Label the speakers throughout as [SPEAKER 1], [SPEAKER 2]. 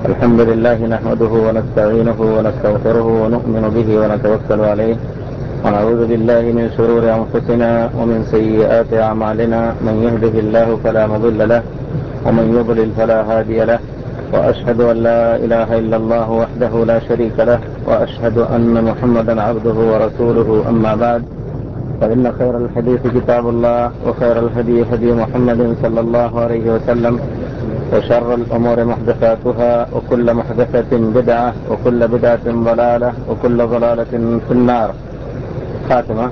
[SPEAKER 1] الحمد لله نحمده ونستعينه ونستغفره ونؤمن به ونتوكل عليه ونعوذ بالله من شرور أنفسنا ومن سيئات أعمالنا. من يهده الله فلا مضل له ومن يضلل فلا هادي له، وأشهد أن لا إله إلا الله وحده لا شريك له، وأشهد أن محمدا عبده ورسوله. أما بعد، فإن خير الحديث كتاب الله، وخير الهدي هدي محمد صلى الله عليه وسلم، وشر الأمور محدثاتها، وكل محدثة بدعة، وكل بدعة ضلالة، وكل ضلالة في النار. خاتمة.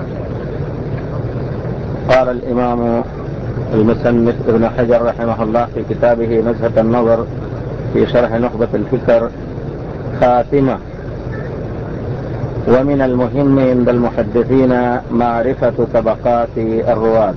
[SPEAKER 1] قال الإمام المصنف ابن حجر رحمه الله في كتابه نزهة النظر في شرح نخبة الفكر: خاتمة: ومن المهم عند المحدثين معرفة طبقات الرواة.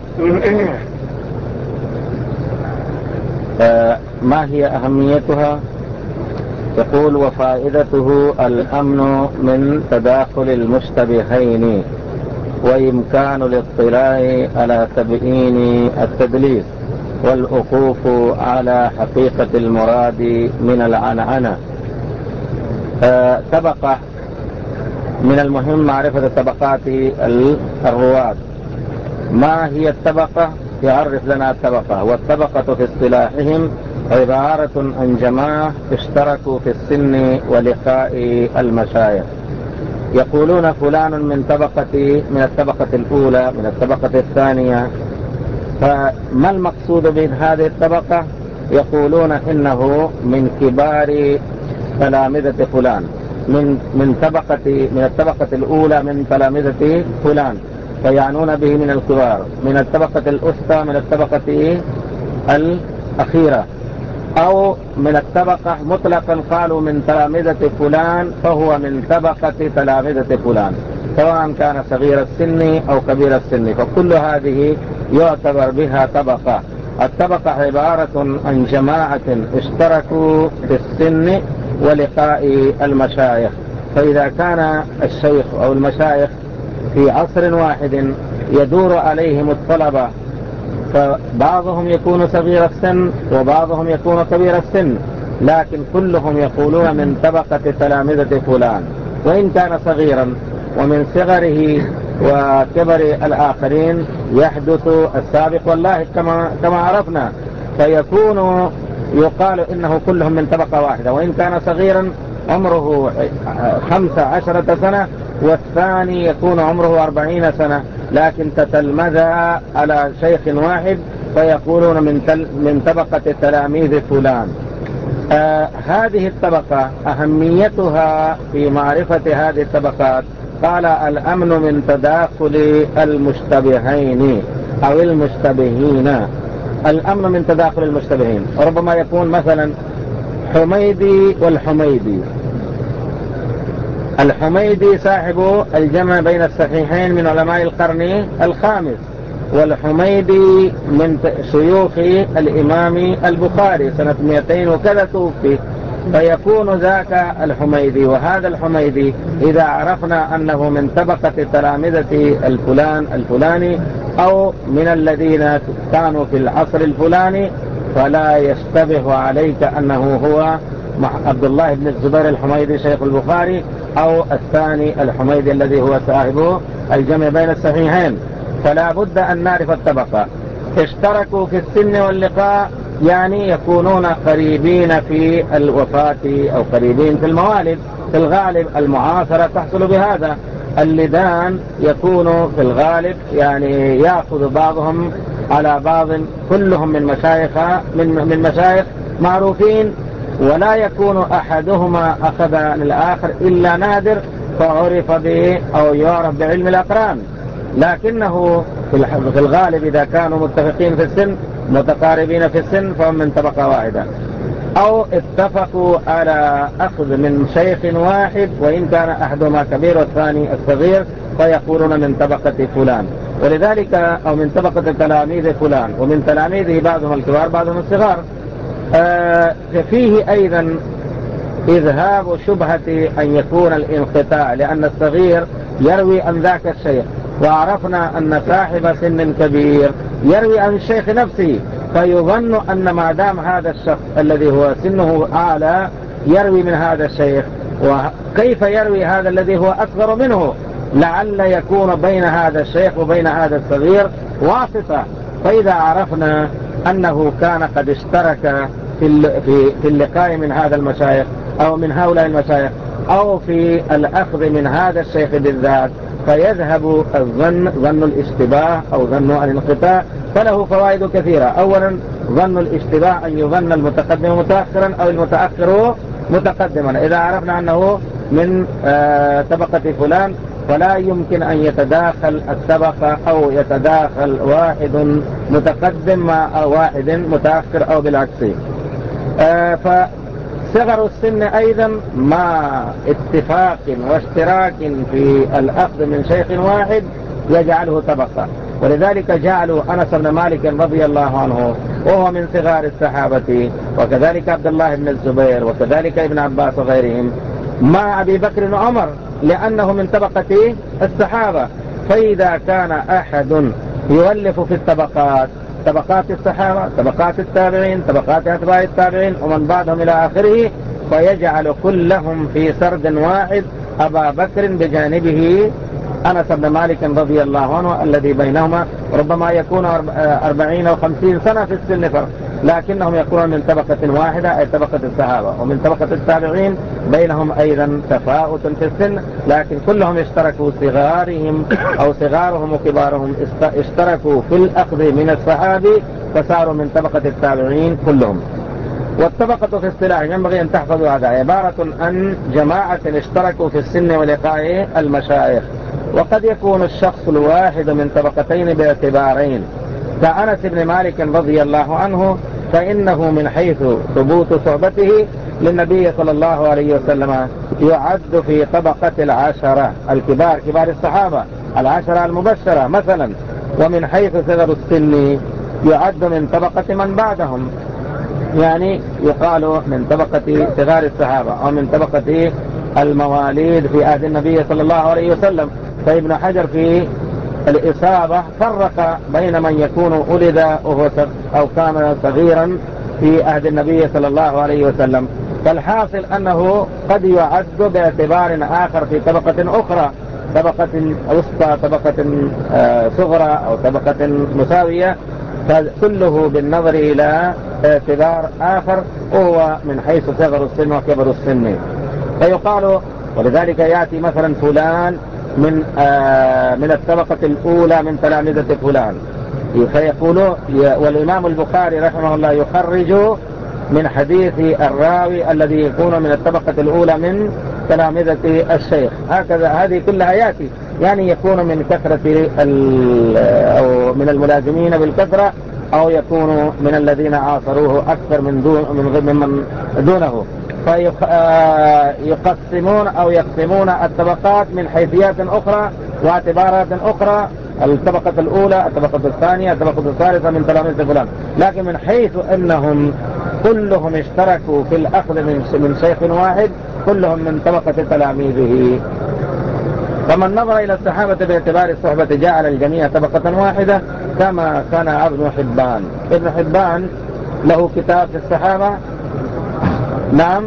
[SPEAKER 1] ما هي أهميتها؟ يقول: وفائدته الأمن من تداخل المشتبهين، وإمكان الاطلاع على تبيين التدليس، والوقوف على حقيقة المراد من العنعنة. طبقة: من المهم معرفة طبقات الرواة. ما هي الطبقة؟ يعرف لنا الطبقة. والطبقة في اصطلاحهم عبارة عن جماعة اشتركوا في السن ولقاء المشايخ. يقولون فلان من الطبقة الأولى، من الطبقة الثانية. فما المقصود من هذه الطبقة؟ يقولون إنه من كبار تلامذة فلان، من الطبقة الأولى من تلامذة فلان، فيعنون به من الكبار. من الطبقة الأسطى، من الطبقة الأخيرة. أو من الطبقة مطلقا قالوا من تلامذة فلان، فهو من طبقة تلامذة فلان، سواء كان صغير السن أو كبير السن، فكل هذه يعتبر بها طبقة. الطبقة عبارة عن جماعة اشتركوا في السن ولقاء المشايخ. فإذا كان الشيخ أو المشايخ في عصر واحد يدور عليهم الطلبة، فبعضهم يكون صغير السن وبعضهم يكون كبير السن، لكن كلهم يقولون من طبقة تلامذة فلان، وإن كان صغيرا. ومن صغره وكبر الآخرين يحدث السابق واللاحق كما عرفنا، فيكون يقال إنه كلهم من طبقة واحدة، وإن كان صغيرا عمره 15 سنة، والثاني يكون عمره 40 سنة، لكن تتلمذا على شيخ واحد، فيقولون من طبقة تلاميذ فلان. هذه الطبقة أهميتها في معرفة هذه الطبقات. قال: الأمن من تداخل المشتبهين أو المشتبهين. الأمن من تداخل المشتبهين، وربما يكون مثلا حميدي والحميدي. الحميدي صاحب الجمع بين الصحيحين من علماء القرن الخامس، والحميدي من شيوخ الإمام البخاري سنة 200 وكذا توفي، فيكون ذاك الحميدي. وهذا الحميدي إذا عرفنا أنه من طبقة تلامذة الفلاني أو من الذين كانوا في العصر الفلاني، فلا يشتبه عليك أنه هو عبد الله بن الزبير الحميدي شيخ البخاري، أو الثاني الحميدي الذي هو صاحب الجمع بين الصحيحين. فلا بد أن نعرف الطبقة. اشتركوا في السن واللقاء، يعني يكونون قريبين في الوفاة أو قريبين في الموالد. في الغالب المعاصرة تحصل بهذا. اللدان يكون في الغالب يعني يأخذ بعضهم على بعض، كلهم من مشايخ معروفين، ولا يكون أحدهما أخذ عن الآخر إلا نادر فعرف به أو يعرف بعلم الأقران. لكنه في الغالب إذا كانوا متفقين في السن، متقاربين في السن، فهم من طبقة واحدة، أو اتفقوا على أخذ من شيخ واحد، وإن كان أحدهما كبير والثاني الصغير، فيقولون من طبقة فلان. ولذلك أو من طبقة تلاميذ فلان، ومن تلاميذه بعضهم الكبار بعضهم الصغار. فيه أيضا إذهاب شبهة أن يكون الانقطاع، لأن الصغير يروي عن ذاك الشيخ، وعرفنا أن صاحب سن كبير يروي عن الشيخ نفسه، فيظن أن ما دام هذا الشخص الذي هو سنه أعلى يروي من هذا الشيخ، وكيف يروي هذا الذي هو أصغر منه؟ لعل يكون بين هذا الشيخ وبين هذا الصغير واسطة. فإذا عرفنا أنه كان قد اشترك في اللقاء من هذا المشايخ أو من هؤلاء المشايخ أو في الأخذ من هذا الشيخ بالذات، فيذهب ظن الاشتباه أو ظن الانقطاع، فله فوائد كثيرة. أولا ظن الاشتباه أن يظن المتقدم متأخرا أو المتأخر متقدما. إذا عرفنا أنه من طبقة فلان فلا يمكن أن يتداخل الطبقة أو يتداخل واحد متقدم مع واحد متأخر أو بالعكس. فصغر السن أيضا مع اتفاق واشتراك في الأخذ من شيخ واحد يجعله طبقة. ولذلك جعلوا أنس بن مالك رضي الله عنه وهو من صغار الصحابة، وكذلك عبد الله بن الزبير، وكذلك ابن عباس وغيرهم مع أبي بكر وعمر، لأنه من طبقة الصحابة. فإذا كان أحد يؤلف في الطبقات، طبقات الصحابة، طبقات التابعين، طبقات أتباع التابعين ومن بعدهم إلى آخره، فيجعل كلهم في سرد واحد أبا بكر بجانبه أنس بن مالك رضي الله عنه الذي بينهما ربما يكون 40 أو 50 سنة في السن فرق، لكنهم يكونون من طبقة واحدة أي طبقة الصحابة. ومن طبقة التابعين بينهم أيضا تفاوت في السن، لكن كلهم اشتركوا، صغارهم أو صغارهم وكبارهم اشتركوا في الأخذ من الصحابي فصاروا من طبقة التابعين كلهم. والطبقة في اصطلاح ينبغي أن تحفظوا هذا عبارة عن جماعة اشتركوا في السن ولقاء المشايخ. وقد يكون الشخص الواحد من طبقتين باعتبارين، كأنس بن مالك رضي الله عنه فإنه من حيث ثبوت صحبته للنبي صلى الله عليه وسلم يعد في طبقة العشرة الكبار، كبار الصحابة العشرة المبشرة مثلا. ومن حيث صغر السن يعد من طبقة من بعدهم، يعني يقال من طبقة صغار الصحابة أو من طبقة المواليد في عهد النبي صلى الله عليه وسلم. فابن حجر في الإصابة فرق بين من يكون ولد وهو أو كان صغيرا في عهد النبي صلى الله عليه وسلم. فالحاصل أنه قد يعد باعتبار آخر في طبقة أخرى، طبقة وسطى، طبقة صغرى أو طبقة مساوية، فكله بالنظر إلى اعتبار آخر وهو من حيث صغر السن وكبر السن. فيقال، ولذلك يأتي مثلا فلان من الطبقة الأولى من تلامذة فلان، فيقول والإمام البخاري رحمه الله يخرج من حديث الراوي الذي يكون من الطبقة الأولى من تلامذة الشيخ. هكذا هذه كلها يأتي، يعني يكون من كثرة أو من الملازمين بالكثرة، أو يكون من الذين عاصروه أكثر من دونه. فيقسمون أو يقسمون الطبقات من حيثيات أخرى واعتبارات أخرى، الطبقة الأولى، الطبقة الثانية، الطبقة الثالثة من تلاميذ فلان، لكن من حيث أنهم كلهم اشتركوا في الأخذ من شيخ واحد كلهم من طبقة تلاميذه. فمن نظر إلى الصحابة باعتبار الصحبة جعل الجميع طبقة واحدة كما كان ابن حبان. ابن حبان له كتاب في الصحابة، نعم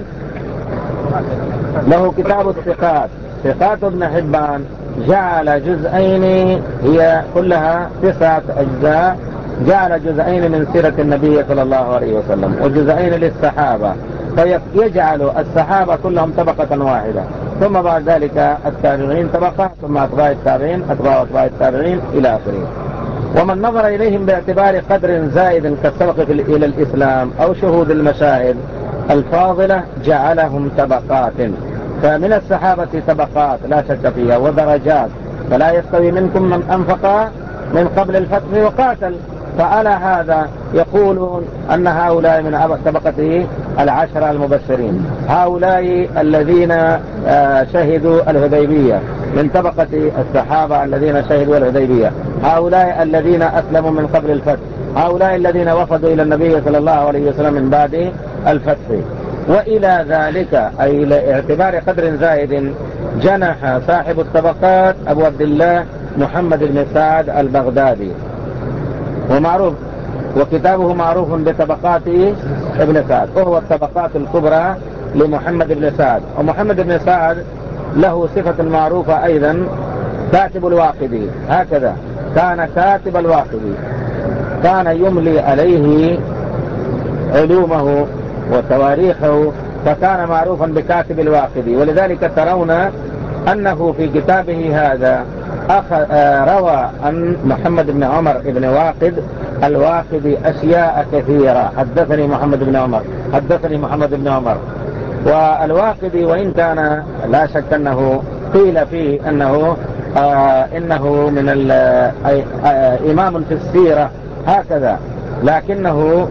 [SPEAKER 1] له كتاب الثقات، ثقات ابن حبان، جعل جزئين هي كلها 9 أجزاء، جعل جزئين من سيرة النبي صلى الله عليه وسلم وجزئين للصحابة، فيجعل الصحابة كلهم طبقة واحدة، ثم بعد ذلك التابعين طبقة، ثم أتباع التابعين، أتباع التابعين إلى آخره. ومن نظر إليهم باعتبار قدر زائد كالسبق إلى الإسلام أو شهود المشاهد الفاضلة جعلهم طبقات. فمن الصحابة طبقات لا شك فيها ودرجات، فلا يستوي منكم من أنفق من قبل الفتح وقاتل. فعلى هذا يقولون أن هؤلاء من طبقته العشرة المبشرين، هؤلاء الذين شهدوا الهديبية من طبقة الصحابة الذين شهدوا الهديبية، هؤلاء الذين أسلموا من قبل الفتح، هؤلاء الذين وفدوا إلى النبي صلى الله عليه وسلم من بعد الفتح. وإلى ذلك أي لاعتبار قدر زائد جنح صاحب الطبقات أبو عبد الله محمد بن سعد البغدادي، ومعروف وكتابه معروف بطبقات ابن سعد، وهو الطبقات الكبرى لمحمد بن سعد. ومحمد بن سعد له صفة معروفة أيضا، كاتب الواقدي، هكذا كان كاتب الواقدي، كان يملي عليه علومه وتواريخه، فكان معروفا بكاتب الواقدي. ولذلك ترون أنه في كتابه هذا روى عن محمد بن عمر بن واقد الواقدي أشياء كثيرة، حدثني محمد بن عمر، حدثني محمد بن عمر. والواقدي وإن كان لا شك أنه قيل فيه إنه من إمام في السيرة هكذا، لكنه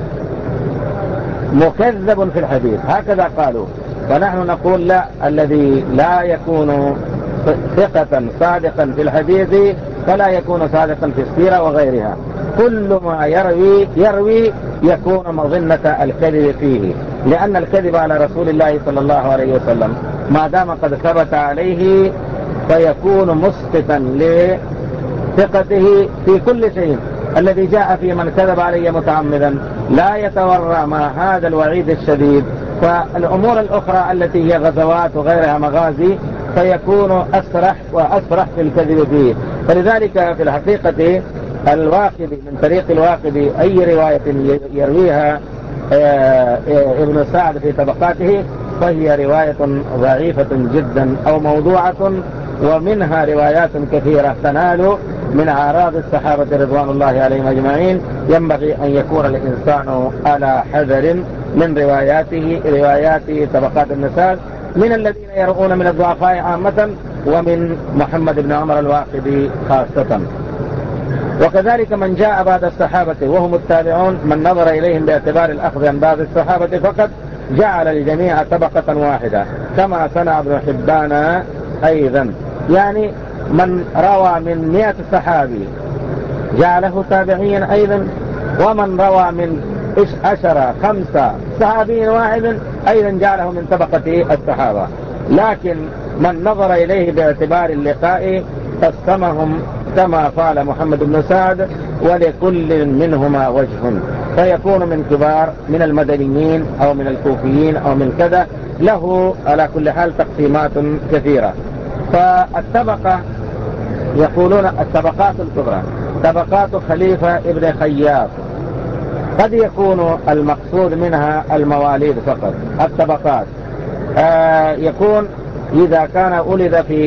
[SPEAKER 1] مكذب في الحديث، هكذا قالوا. ونحن نقول لا، الذي لا يكون ثقة صادقا في الحديث فلا يكون صادقا في السيرة وغيرها. كل ما يروي يكون مظنة الكذب فيه، لأن الكذب على رسول الله صلى الله عليه وسلم ما دام قد ثبت عليه فيكون مسقطا لثقته في كل شيء. الذي جاء في من كذب علي متعمدا لا يتورع مع هذا الوعيد الشديد. فالأمور الأخرى التي هي غزوات وغيرها مغازي فيكون أسرح وأسرح في الكذب فيه. فلذلك في الحقيقة الواقدي من طريق الواقدي أي رواية يرويها ابن سعد في طبقاته فهي رواية ضعيفة جدا أو موضوعة، ومنها روايات كثيرة تنال من أعراض الصحابة رضوان الله عليهم أجمعين. ينبغي أن يكون الإنسان على حذر من روايات طبقات النساء من الذين يرؤون من الضعفاء عامة ومن محمد بن عمر الواقدي خاصة. وكذلك من جاء بعد الصحابة وهم التابعون من نظر إليهم باعتبار الأخذ عن بعض الصحابة فقد جعل الجميع طبقة واحدة، كما صنع ابن حبان أيضا. يعني من روى من 100 صحابي جعله تابعيا أيضا، ومن روى من 5 صحابي واحد أيضا جعله من طبقة الصحابة. لكن من نظر إليه باعتبار اللقاء قسمهم كما قال محمد بن سعد ولكل منهما وجه، فيكون من كبار من المدنيين أو من الكوفيين أو من كذا، له على كل حال تقسيمات كثيرة. فالطبقة يقولون الطبقات الكبرى طبقات خليفة ابن خياط، قد يكون المقصود منها المواليد فقط. الطبقات يكون إذا كان ولد في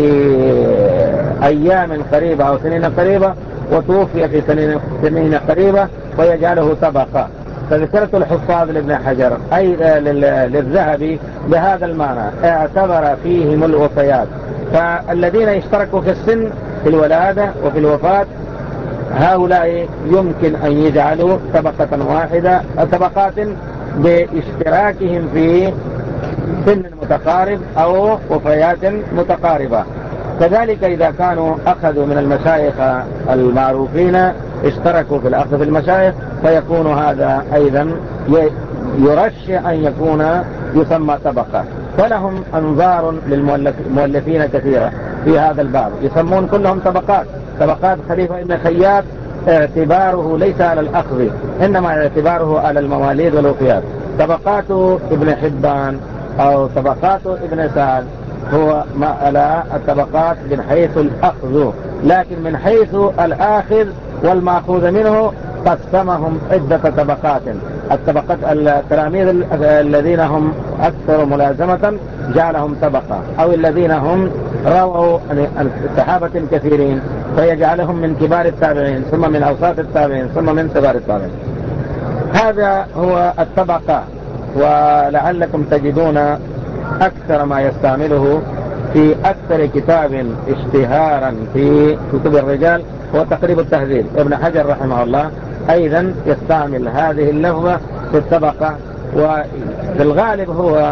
[SPEAKER 1] أيام قريبة أو سنين قريبة وتوفي في سنين قريبة ويجعله طبقة. فذكرت الحفاظ لابن حجر أي للذهبي بهذا المعنى، اعتبر فيهم الوفيات. فالذين اشتركوا في السن في الولادة وفي الوفاة هؤلاء يمكن أن يجعلوا طبقة واحدة، طبقات باشتراكهم في سن متقارب أو وفيات متقاربة. كذلك إذا كانوا أخذوا من المشايخ المعروفين اشتركوا في الأخذ في المشايخ فيكون هذا أيضا يرشح أن يكون يسمى طبقة. فلهم أنظار للمؤلفين كثيرة في هذا الباب، يسمون كلهم طبقات. طبقات خليفة ابن خياط اعتباره ليس على الأخذ إنما اعتباره على المواليد والوفيات. طبقات ابن حبان أو طبقات ابن سعد هو على الطبقات من حيث الأخذ، لكن من حيث الآخذ والمأخوذ منه قسمهم عدة طبقات. الطبقات التلاميذ الذين هم أكثر ملازمة جعلهم طبقة، أو الذين هم رووا الصحابة الكثيرين فيجعلهم من كبار التابعين ثم من أوساط التابعين ثم من صغار التابعين. هذا هو الطبقة. ولعلكم تجدون أكثر ما يستعمله في أكثر كتاب اشتهارا في كتب الرجال هو تقريب التهذيب. ابن حجر رحمه الله أيضا يستعمل هذه اللفظة في الطبقة، وفي الغالب هو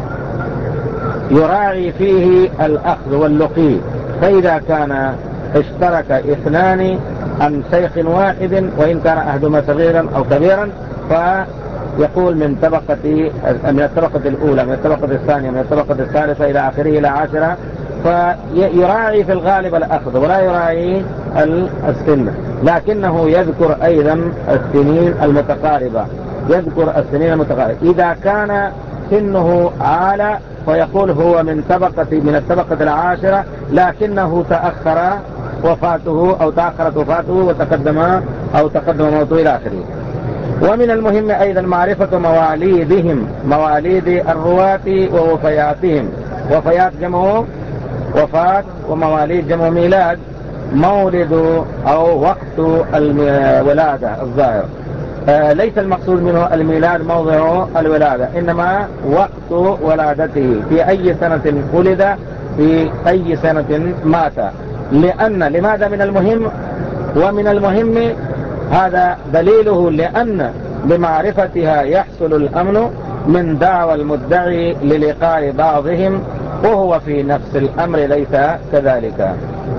[SPEAKER 1] يراعي فيه الأخذ واللقي. فإذا كان اشترك 2 عن شيخ واحد وإن كان أحدهما صغيرا أو كبيرا فيقول من الطبقة الأولى، من الطبقة الثانية، من الطبقة الثالثة إلى آخره إلى 10. فيراعي في الغالب الأخذ ولا يراعي السن. لكنه يذكر أيضا السنين المتقاربة، يذكر السنين المتقاربة. إذا كان سنه عالى فيقول هو من الطبقة العاشرة، لكنه تأخر وفاته أو تأخرت وفاته تقدم موته إلى آخره. ومن المهم أيضا معرفة مواليدهم، مواليد الرواة ووفياتهم. وفيات جمع وفاة، ومواليد جمع ميلاد. مولد أو وقت الولادة الظاهر، ليس المقصود منه الميلاد موضع الولادة، إنما وقت ولادته، في أي سنة ولد، في أي سنة مات. لماذا من المهم؟ ومن المهم هذا دليله لأن بمعرفتها يحصل الأمن من دعوى المدعي للقاء بعضهم، وهو في نفس الأمر ليس كذلك.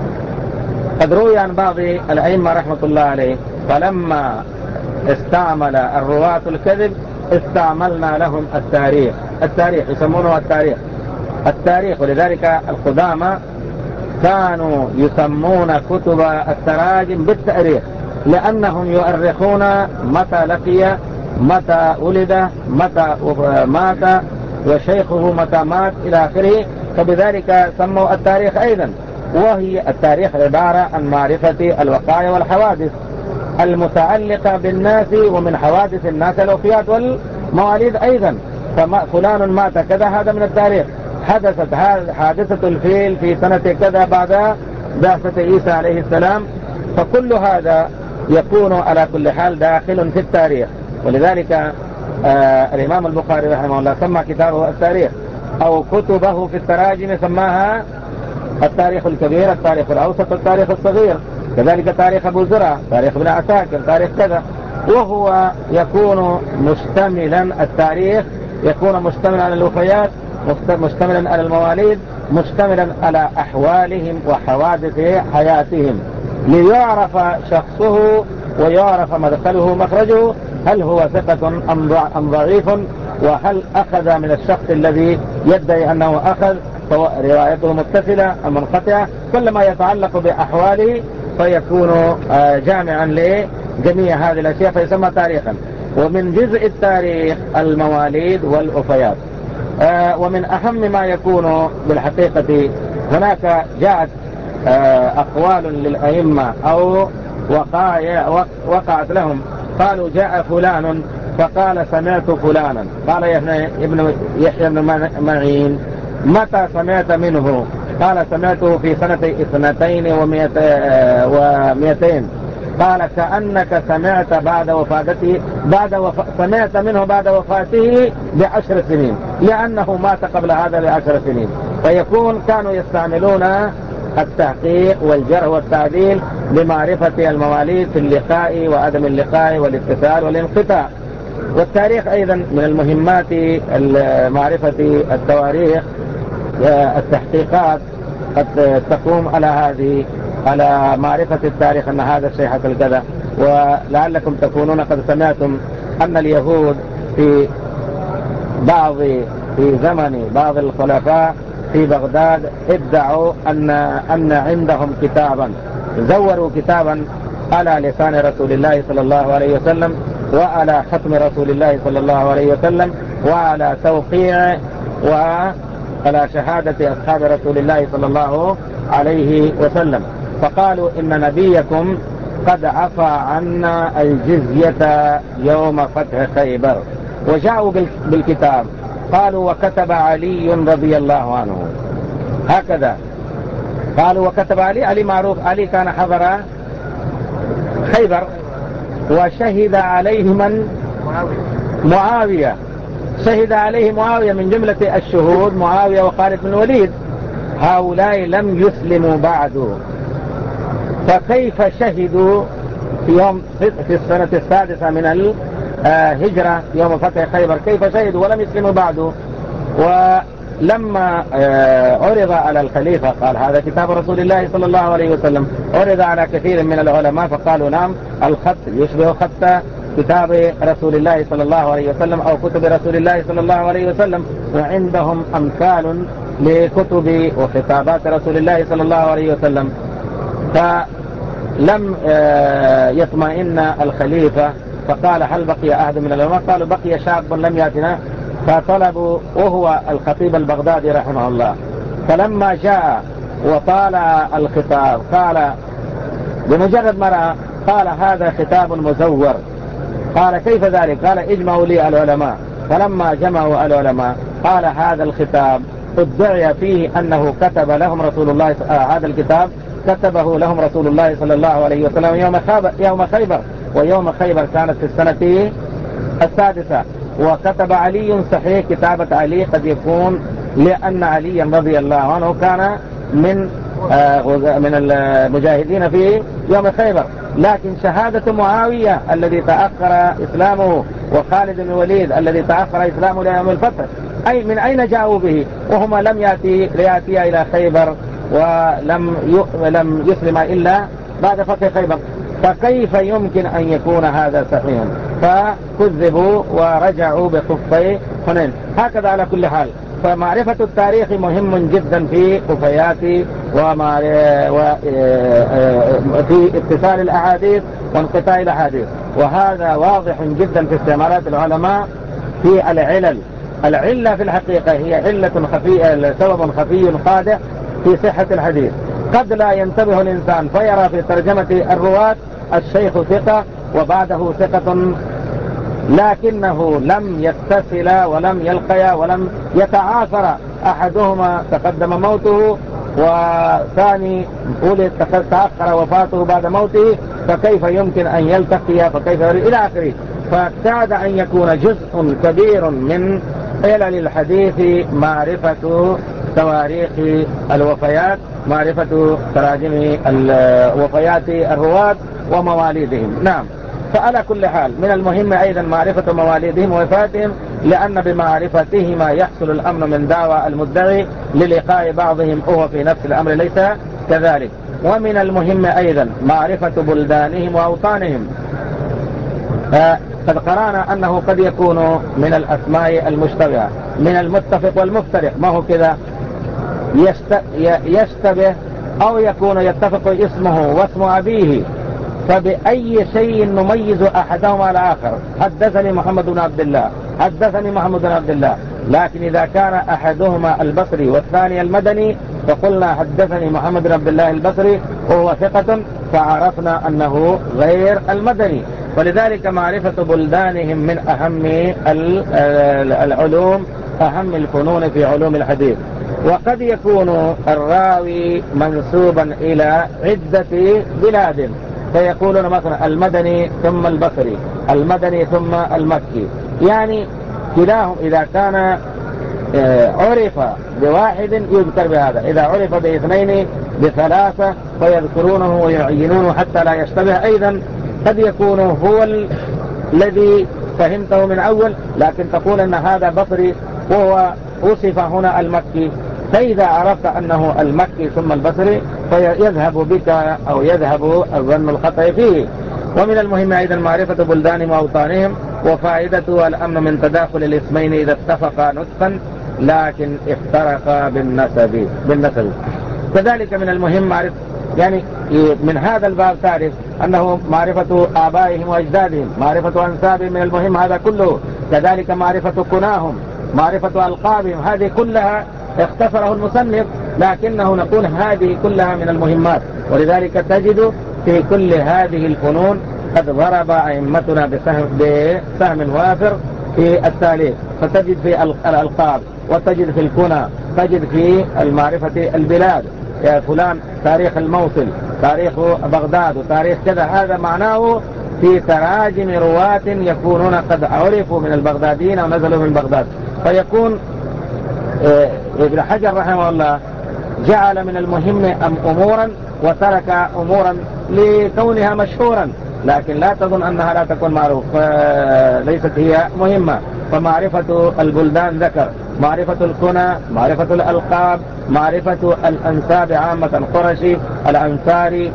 [SPEAKER 1] قد روي عن بعض الأئمة رحمة الله عليه فلما استعمل الرواة الكذب استعملنا لهم التاريخ يسمونه التاريخ. ولذلك القدامى كانوا يسمون كتب التراجم بالتاريخ، لأنهم يؤرخون متى لقي، متى ولد، متى مات، وشيخه متى مات إلى آخره. فبذلك سموا التاريخ أيضا. وهي التاريخ عبارة عن معرفة الوقائع والحوادث المتعلقة بالناس، ومن حوادث الناس الوفيات والمواليد أيضا. فلان مات كذا، هذا من التاريخ. حدثت حادثة الفيل في سنة كذا بعد بعثة عيسى عليه السلام. فكل هذا يكون على كل حال داخل في التاريخ. ولذلك الإمام البخاري رحمه الله سمى كتابه التاريخ، أو كتبه في التراجم سماها التاريخ الكبير، التاريخ الأوسط، التاريخ الصغير. كذلك تاريخ أبو زرع، تاريخ ابن عساكر، تاريخ كذا. وهو يكون مشتملا، التاريخ يكون مشتملا على الوفيات، مشتملا على المواليد، مشتملا على أحوالهم وحوادث حياتهم، ليعرف شخصه ويعرف مدخله ومخرجه، هل هو ثقة أم ضعيف، وهل أخذ من الشخص الذي يدعي أنه أخذ فروايته متصلة أم منقطعة. كل ما يتعلق بأحواله فيكون جامعا لجميع هذه الأشياء فيسمى تاريخا. ومن جزء التاريخ المواليد والأفيات. ومن أهم ما يكون بالحقيقة، هناك جاءت أقوال للأئمة أو وقائع وقعت لهم، قالوا جاء فلان فقال سمعت فلانا، قال يحيى بن معين متى سمعت منه؟ قال سمعته في سنة 200 قال كأنك سمعت بعد وفاته، سمعت منه بعد وفاته ب10 سنين، لأنه مات قبل هذا ب10 سنين. فيكون كانوا يستعملون التحقيق والجرح والتعديل بمعرفة المواليد في اللقاء وعدم اللقاء والاتصال والانقطاع. والتاريخ أيضا من المهمات معرفة التواريخ. التحقيقات قد تقوم على معرفة التاريخ أن هذا الشيء حصل كذا. ولعلكم تكونون قد سمعتم أن اليهود في زمن بعض الخلفاء في بغداد ادعوا أن عندهم كتابا، زوروا كتابا على لسان رسول الله صلى الله عليه وسلم، وعلى ختم رسول الله صلى الله عليه وسلم، وعلى توقيع وعلى شهادة أصحاب رسول الله صلى الله عليه وسلم. فقالوا إن نبيكم قد عفى عنا الجزية يوم فتح خيبر. وجاءوا بالكتاب قالوا وكتب علي رضي الله عنه، هكذا قالوا وكتب علي معروف، علي كان حضر خيبر وشهد عليه من؟ معاوية، شهد عليه معاوية، من جملة الشهود معاوية وخالد بن الوليد. هؤلاء لم يسلموا بعد، فكيف شهدوا في السنة 6 من الهجرة يوم فتح خيبر؟ كيف شهدوا ولم يسلموا بعد؟ ولما عرض على الخليفة قال هذا كتاب رسول الله صلى الله عليه وسلم، عرض على كثير من العلماء فقالوا نعم الخط يشبه خط كتاب رسول الله صلى الله عليه وسلم أو كتب رسول الله صلى الله عليه وسلم، وعندهم أمثال لكتب وخطابات رسول الله صلى الله عليه وسلم. لم يطمئن الخليفة، فقال هل بقي أحد من العلماء؟ قالوا بقي شاب لم يأتنا، فطلبوا، وهو الخطيب البغدادي رحمه الله. فلما جاء وطال الخطاب قال بمجرد ما رأى قال هذا خطاب مزور. قال كيف ذلك؟ قال اجمعوا لي العلماء. فلما جمعوا العلماء قال هذا الخطاب ادعي فيه أنه كتب لهم رسول الله، هذا الكتاب كتبه لهم رسول الله صلى الله عليه وسلم يوم خيبر، ويوم خيبر كانت في السنة السادسة. وكتب علي صحيح، كتابة علي قد يكون لأن عليا رضي الله عنه كان من المجاهدين في يوم خيبر. لكن شهادة معاوية الذي تأخر إسلامه وخالد بن الوليد الذي تأخر إسلامه ليوم الفتح، أي من أين جاءوا به وهما لم يأتيا إلى خيبر ولم يسلم إلا بعد فتح خيبر؟ فكيف يمكن أن يكون هذا صحيحا؟ فكذبوا ورجعوا بخفي حنين. هكذا على كل حال، فمعرفة التاريخ مهم جدا في وفيات وفي اتصال الأحاديث وانقطاع الأحاديث. وهذا واضح جدا في استعمالات العلماء في العلل. العلة في الحقيقة هي علة خفية، سبب خفي قادح في صحة الحديث. قد لا ينتبه الإنسان فيرى في ترجمة الرواة الشيخ ثقة وبعده ثقة، لكنه لم يتصل ولم يلقيا ولم يتعاصر، أحدهما تقدم موته وثاني ولد تأخر وفاته بعد موته، فكيف يمكن أن يلتقيا؟ فكيف إلى آخره. فاعتاد أن يكون جزء كبير من علل الحديث معرفة تواريخ الوفيات، معرفة تراجم وفيات الرواة ومواليدهم. نعم. فعلى كل حال من المهم أيضا معرفة مواليدهم ووفاتهم، لأن بمعرفتهما يحصل الأمن من دعوى المدعي للقاء بعضهم وهو في نفس الأمر ليس كذلك. ومن المهم أيضا معرفة بلدانهم وأوطانهم. قد قرأنا أنه قد يكون من الأسماء المشتبهة من المتفق والمفترق، ما هو كذا يشتبه أو يكون يتفق اسمه واسم أبيه، فبأي شيء نميز أحدهما على الآخر؟ حدثني محمد بن عبد الله، حدثني محمد بن عبد الله. لكن إذا كان أحدهما البصري والثاني المدني فقلنا حدثني محمد بن عبد الله البصري وهو ثقة، فعرفنا أنه غير المدني. ولذلك معرفة بلدانهم من أهم العلوم، أهم الفنون في علوم الحديث. وقد يكون الراوي منسوبا إلى عدة بلاد، فيقولون مثلا المدني ثم البصري، المدني ثم المكي، يعني كلاهم إذا كان عرف بواحد يذكر بهذا، إذا عرف باثنين بثلاثة فيذكرونه ويعينونه حتى لا يشتبه. أيضا قد يكون هو الذي فهمته من أول، لكن تقول أن هذا بصري وهو وصف هنا المكي، فإذا عرفت أنه المكي ثم البصري فيذهب بك أو يذهب الظن الخطأ فيه. ومن المهم أيضا معرفة بلدانهم وأوطانهم، وفائدته الأمن من تداخل الاسمين إذا اتفقا نطقا لكن افترقا بالنسب. كذلك من المهم معرفة، يعني من هذا الباب تعرف أنه معرفة آبائهم وأجدادهم، معرفة أنسابهم من المهم هذا كله. كذلك معرفة كناهم، معرفة ألقابهم، هذه كلها اختصره المصنف، لكنه نقول هذه كلها من المهمات. ولذلك تجد في كل هذه الفنون قد ضرب أئمتنا بسهم وافر في التاليف، فتجد في الألقاب، وتجد في الكنى، تجد في معرفة البلاد، يا فلان تاريخ الموصل، تاريخ بغداد، وتاريخ كذا. هذا معناه في تراجم رواة يكونون قد عرفوا من البغداديين ونزلوا من بغداد. فيكون ابن حجر رحمه الله جعل من المهم أمورا وترك أمورا لكونها مشهورا، لكن لا تظن أنها لا تكون معروف، ليست هي مهمة. فمعرفة البلدان ذكر، معرفة الكنى، معرفة الألقاب، معرفة الأنساب عامة، قرشي، الأنصاري،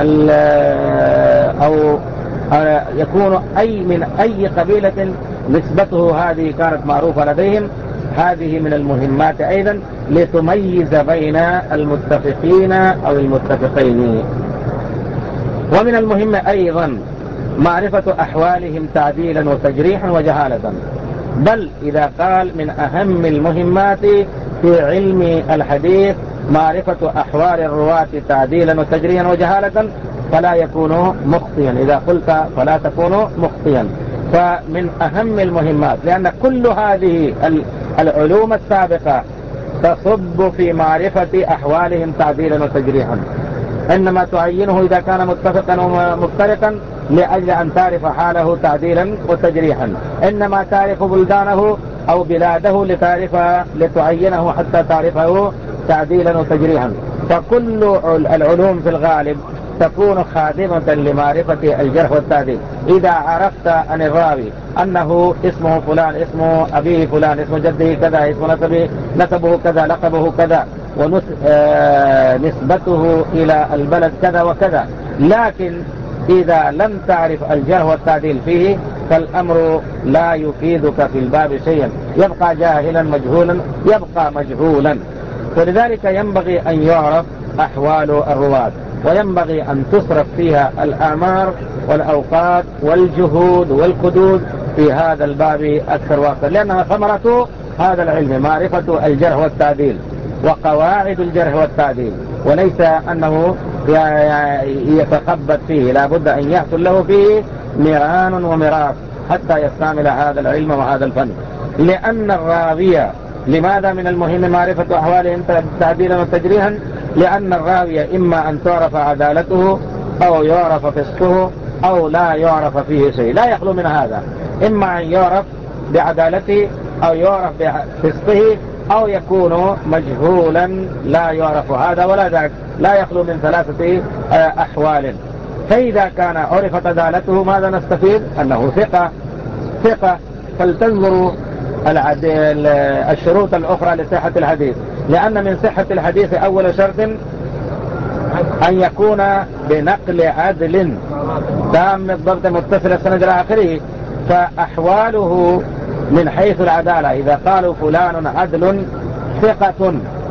[SPEAKER 1] أو يكون أي من أي قبيلة نسبته هذه كانت معروفة لديهم. هذه من المهمات أيضا لتميز بين المتفقين أو المتفقين. ومن المهم أيضا معرفة أحوالهم تعديلا وتجريحا وجهالة، بل إذا قال من أهم المهمات في علم الحديث معرفة أحوال الرواة تعديلا وتجريحا وجهالة فلا يكون مخطئا. إذا قلت فلا تكون مخطئا، فمن أهم المهمات، لأن كل هذه العلوم السابقة تصب في معرفة أحوالهم تعديلا وتجريحا، إنما تعينه إذا كان متفقا ومفترقا لأجل أن تعرف حاله تعديلا وتجريحا، إنما تعرف بلدانه أو بلاده لتعينه حتى تعرفه تعديلا وتجريحا. فكل العلوم في الغالب تكون خادمة لمعرفة الجرح والتعديل. إذا عرفت عن الراوي أنه اسمه فلان، اسمه أبيه فلان، اسم جده كذا، اسم نسبه كذا، لقبه كذا، ونسبته إلى البلد كذا وكذا، لكن إذا لم تعرف الجرح والتعديل فيه فالأمر لا يفيدك في الباب شيئا، يبقى جاهلا مجهولا، يبقى مجهولا. ولذلك ينبغي أن يعرف أحوال الرواة، وينبغي أن تصرف فيها الأعمار والأوقات والجهود والقدود في هذا الباب أكثر وأكثر، لأنها ثمرة هذا العلم معرفة الجرح والتعديل وقواعد الجرح والتعديل، وليس أنه يتخبط فيه، لا بد أن يحصل له فيه مران ومراس حتى يستعمل هذا العلم وهذا الفن. لأن الراوية، لماذا من المهم معرفة أحوالهم تعديلا وتجريحا؟ لأن الراوية إما أن تعرف عدالته أو يعرف فسقه أو لا يعرف فيه شيء، لا يخلو من هذا، إما أن يعرف بعدالته أو يعرف بفسقه أو يكون مجهولا لا يعرف هذا ولا ذاك، لا يخلو من ثلاثة أحوال. فإذا كان عرفت عدالته ماذا نستفيد؟ أنه ثقة. فلتنظروا الشروط الأخرى لصحة الحديث، لأن من صحة الحديث أول شرط أن يكون بنقل عدل تام الضبط متصل السند إلى آخره. فأحواله من حيث العدالة، إذا قالوا فلان عدل ثقة،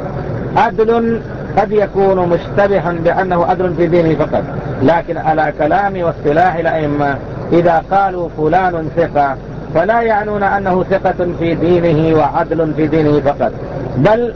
[SPEAKER 1] عدل قد يكون مشتبها بأنه عدل في دينه فقط، لكن على كلام واصطلاح الأئمة إذا قالوا فلان ثقة فلا يعنون أنه ثقة في دينه وعدل في دينه فقط، بل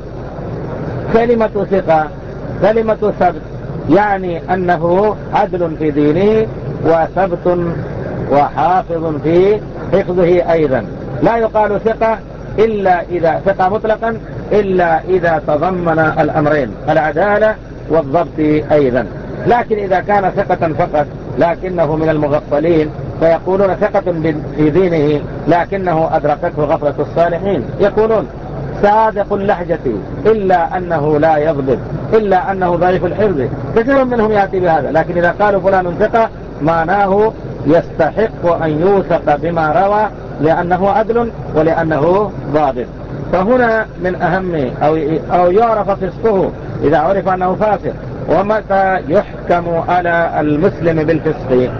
[SPEAKER 1] كلمة ثقة كلمة ثبت، يعني أنه عدل في دينه وثبت وحافظ في حفظه أيضا. لا يقال ثقة إلا إذا ثقة مطلقا إلا إذا تضمن الأمرين العدالة والضبط أيضا. لكن إذا كان ثقة فقط لكنه من المغفلين فيقولون ثقة في دينه لكنه أدركته غفلة الصالحين، يقولون صادق اللهجة إلا أنه لا يضبط، إلا أنه ضعيف الحفظ، كثير منهم يأتي بهذا. لكن إذا قالوا فلان ثقة معناه يستحق أن يوثق بما روى لأنه عدل ولأنه ضابط. فهنا من أهم أو يعرف فسقه إذا عرف أنه فاسق. ومتى يحكم على المسلم بالفسق؟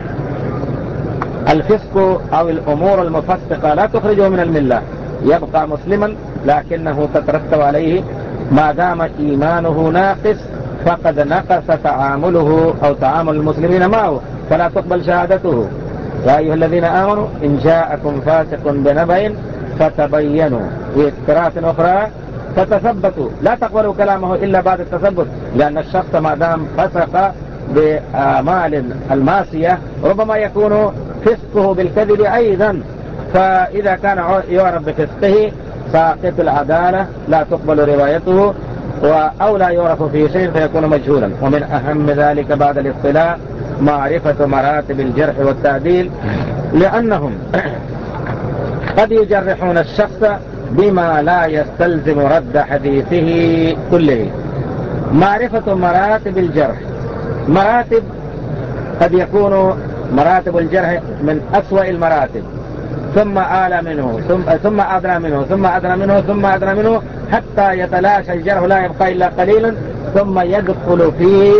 [SPEAKER 1] الفسق أو الأمور المفسقة لا تخرجه من الملة، يبقى مسلما لكنه تترتب عليه ما دام إيمانه ناقص فقد نقص تعامله أو تعامل المسلمين معه، فلا تقبل شهادته. يا أيها الذين آمنوا إن جاءكم فاسق بنبأ فتبينوا، في قراءة أخرى فتثبتوا، لا تقبلوا كلامه إلا بعد التثبت، لأن الشخص ما دام فسق بأعمال الماسية ربما يكون فسقه بالكذب أيضا، فإذا كان يعرف بفسقه ساقط العدالة لا تقبل روايته، أو لا يعرف فيه شيء فيكون مجهولا. ومن أهم ذلك بعد الاصطلاح معرفة مراتب الجرح والتعديل، لأنهم قد يجرحون الشخص بما لا يستلزم رد حديثه كله. معرفة مراتب الجرح، مراتب قد يكون مراتب الجرح من أسوأ المراتب، ثم أعلى منه ثم أدنى منه ثم أدنى منه ثم أدنى منه حتى يتلاشى الجرح لا يبقى إلا قليلا، ثم يدخل في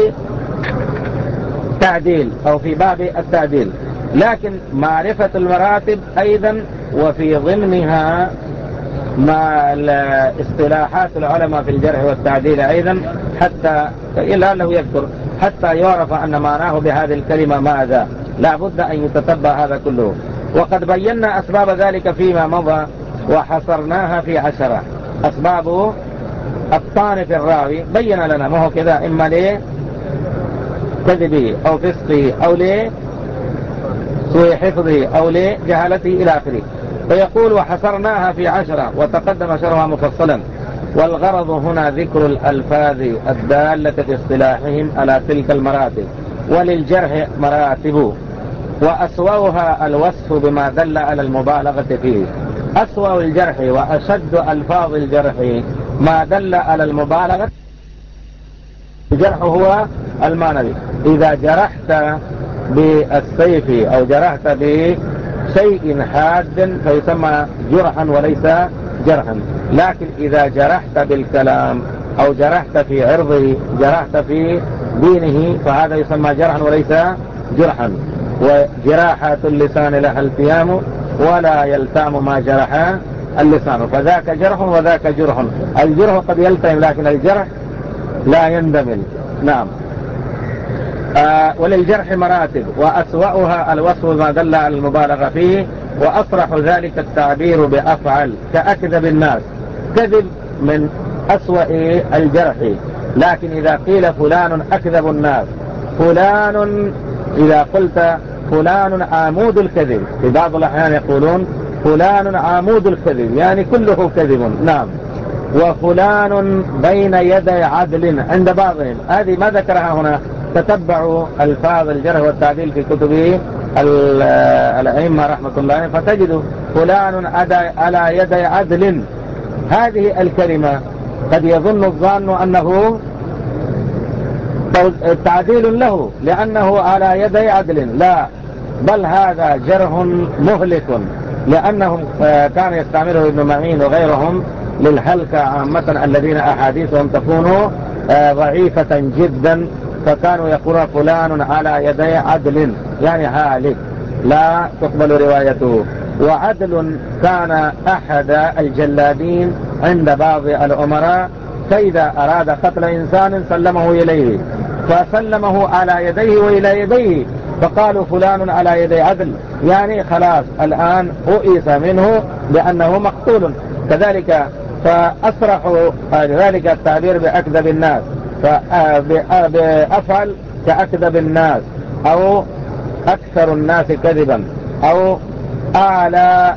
[SPEAKER 1] تعديل أو في باب التعديل. لكن معرفة المراتب أيضا وفي ضمنها مع اصطلاحات العلماء في الجرح والتعديل أيضا حتى إلا أنه يذكر حتى يعرف أن معناه بهذه الكلمة ماذا. لا بد أن يتتبع هذا كله. وقد بينا أسباب ذلك فيما مضى وحصرناها في 10. أسباب الطعن في الراوي بين لنا ما هو كذا، إما ليه كذبه أو فسقه أو ليه سوء حفظه أو ليه جهالته إلى آخره. فيقول وحصرناها في 10 وتقدم شرها مفصلا. والغرض هنا ذكر الألفاظ الدالة في اصطلاحهم على تلك المراتب. وللجرح مراتب وأسوأها الوصف بما دل على المبالغة فيه. أسوأ الجرح وأشد ألفاظ الجرح ما دل على المبالغة. الجرح هو المعنوي. إذا جرحت بالسيف أو جرحت بشيء حاد فيسمى جرحا وليس جرحا. لكن إذا جرحت بالكلام أو جرحت في عرضه جرحت في دينه فهذا يسمى جرحا وليس جرحا. وجراحات اللسان لها التيام ولا يلتام ما جرح اللسان، فذاك جرح وذاك جرح. الجرح قد يلتئم لكن الجرح لا يندمل. نعم. وللجرح مراتب وأسوأها الوصف ما دل على المبالغة فيه. وأصرح ذلك التعبير بأفعل كأكذب الناس. كذب من أسوأ الجرح. لكن إذا قيل فلان أكذب الناس، فلان إذا قلت فلان عمود الكذب، في بعض الأحيان يقولون فلان عمود الكذب يعني كله كذب. نعم. وفلان بين يدي عدل عند بعضهم. هذه ما ذكرها هنا. تتبعوا الفاظ الجرح والتعديل في كتب الأئمة رحمة الله فتجد فلان على يدي عدل. هذه الكلمة قد يظن الظان أنه تعديل له لأنه على يدي عدل. لا، بل هذا جرح مهلك، لأنهم كان يستعمله ابن معين وغيرهم للهلكة عامة الذين أحاديثهم تكون ضعيفة جدا، فكانوا يقولون فلان على يدي عدل يعني هالك لا تقبل روايته. وعدل كان أحد الجلادين عند بعض الأمراء، فإذا أراد قتل إنسان سلمه إليه فسلمه على يديه وإلى يديه، فقالوا فلان على يدي عدل يعني خلاص الآن أؤيس منه لأنه مقتول. كذلك فأسرحوا ذلك التعبير بأكذب الناس، بأفعل كأكذب الناس أو أكثر الناس كذبا أو أعلى.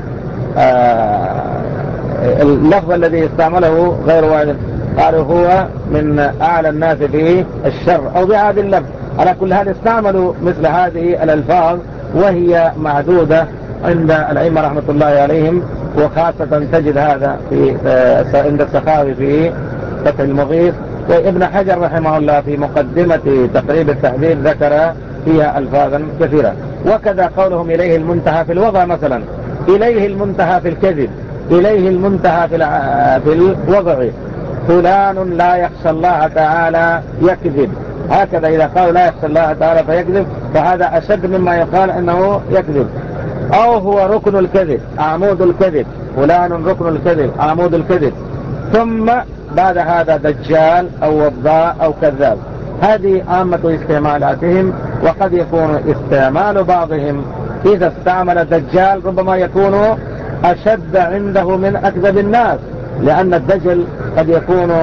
[SPEAKER 1] اللفظ الذي استعمله غير واحد قالوا هو من أعلى الناس في الشر أو بهذا اللفظ. على كل هذا استعملوا مثل هذه الألفاظ وهي معدودة عند الأئمة رحمة الله عليهم. وخاصة تجد هذا في عند السخاوي في فتح المغيث. وابن حجر رحمه الله في مقدمة تقريب التحذير ذكر فيها ألفاظا كثيرة. وكذا قولهم إليه المنتهى في الوضع مثلا، إليه المنتهى في الكذب، إليه المنتهى في الوضع. فلان لا يخشى الله تعالى يكذب، هكذا إذا قالوا لا يخشى الله تعالى فيكذب فهذا أشد مما يقال أنه يكذب. أو هو ركن الكذب عمود الكذب، فلان ركن الكذب عمود الكذب. ثم بعد هذا دجال أو وضاء أو كذاب. هذه عامة استعمالاتهم. وقد يكون استعمال بعضهم إذا استعمل دجال ربما يكون أشد عنده من أكذب الناس، لأن الدجل قد يكون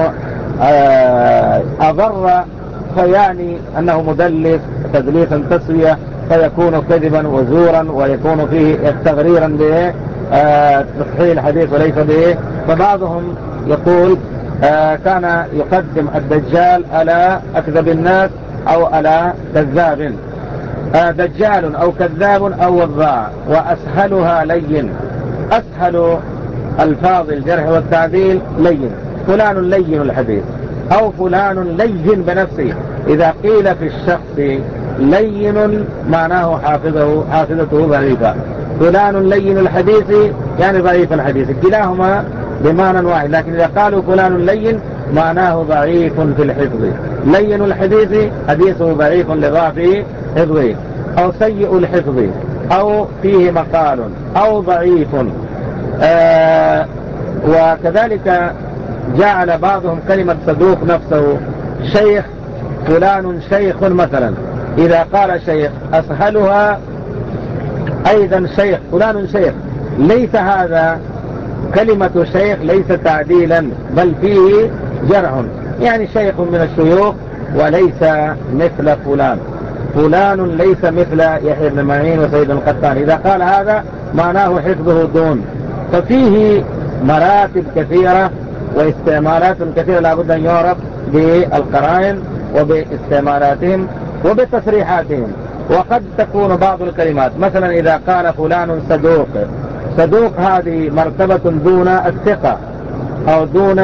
[SPEAKER 1] أضر فيعني أنه مدلس تدليسا تسوية فيكون كذبا وزورا ويكون فيه تغريرا بتصحيح الحديث وليس به. فبعضهم يقول كان يقدم الدجال على أكذب الناس أو على كذاب. دجال أو كذاب أو وضاع. وأسهلها لين، أسهل ألفاظ الجرح والتعديل لين. فلان لين الحديث أو فلان لين بنفسه. إذا قيل في الشخص لين معناه حافظته ضعيفة. فلان لين الحديث يعني ضعيف الحديث، كلاهما بمعنى واحد. لكن إذا قالوا فلان لين معناه ضعيف في الحفظ. لين الحديث حديثه ضعيف لضعف حفظه أو سيء الحفظ أو فيه مقال أو ضعيف. وكذلك جعل بعضهم كلمة صدوق نفسه شيخ، فلان شيخ مثلا، إذا قال شيخ أسهلها أيضا شيخ، فلان شيخ. ليس هذا كلمة شيخ ليس تعديلا، بل فيه جرح، يعني شيخ من الشيوخ وليس مثل فلان، فلان ليس مثل يحيى بن معين وسيد القطان. إذا قال هذا معناه حفظه دون. ففيه مراتب كثيرة واستعمالات كثيرة لابد أن يعرف بالقرائن وباستعمالاتهم وبتصريحاتهم. وقد تكون بعض الكلمات مثلا إذا قال فلان صدوق، صدوق هذه مرتبة دون الثقة أو دون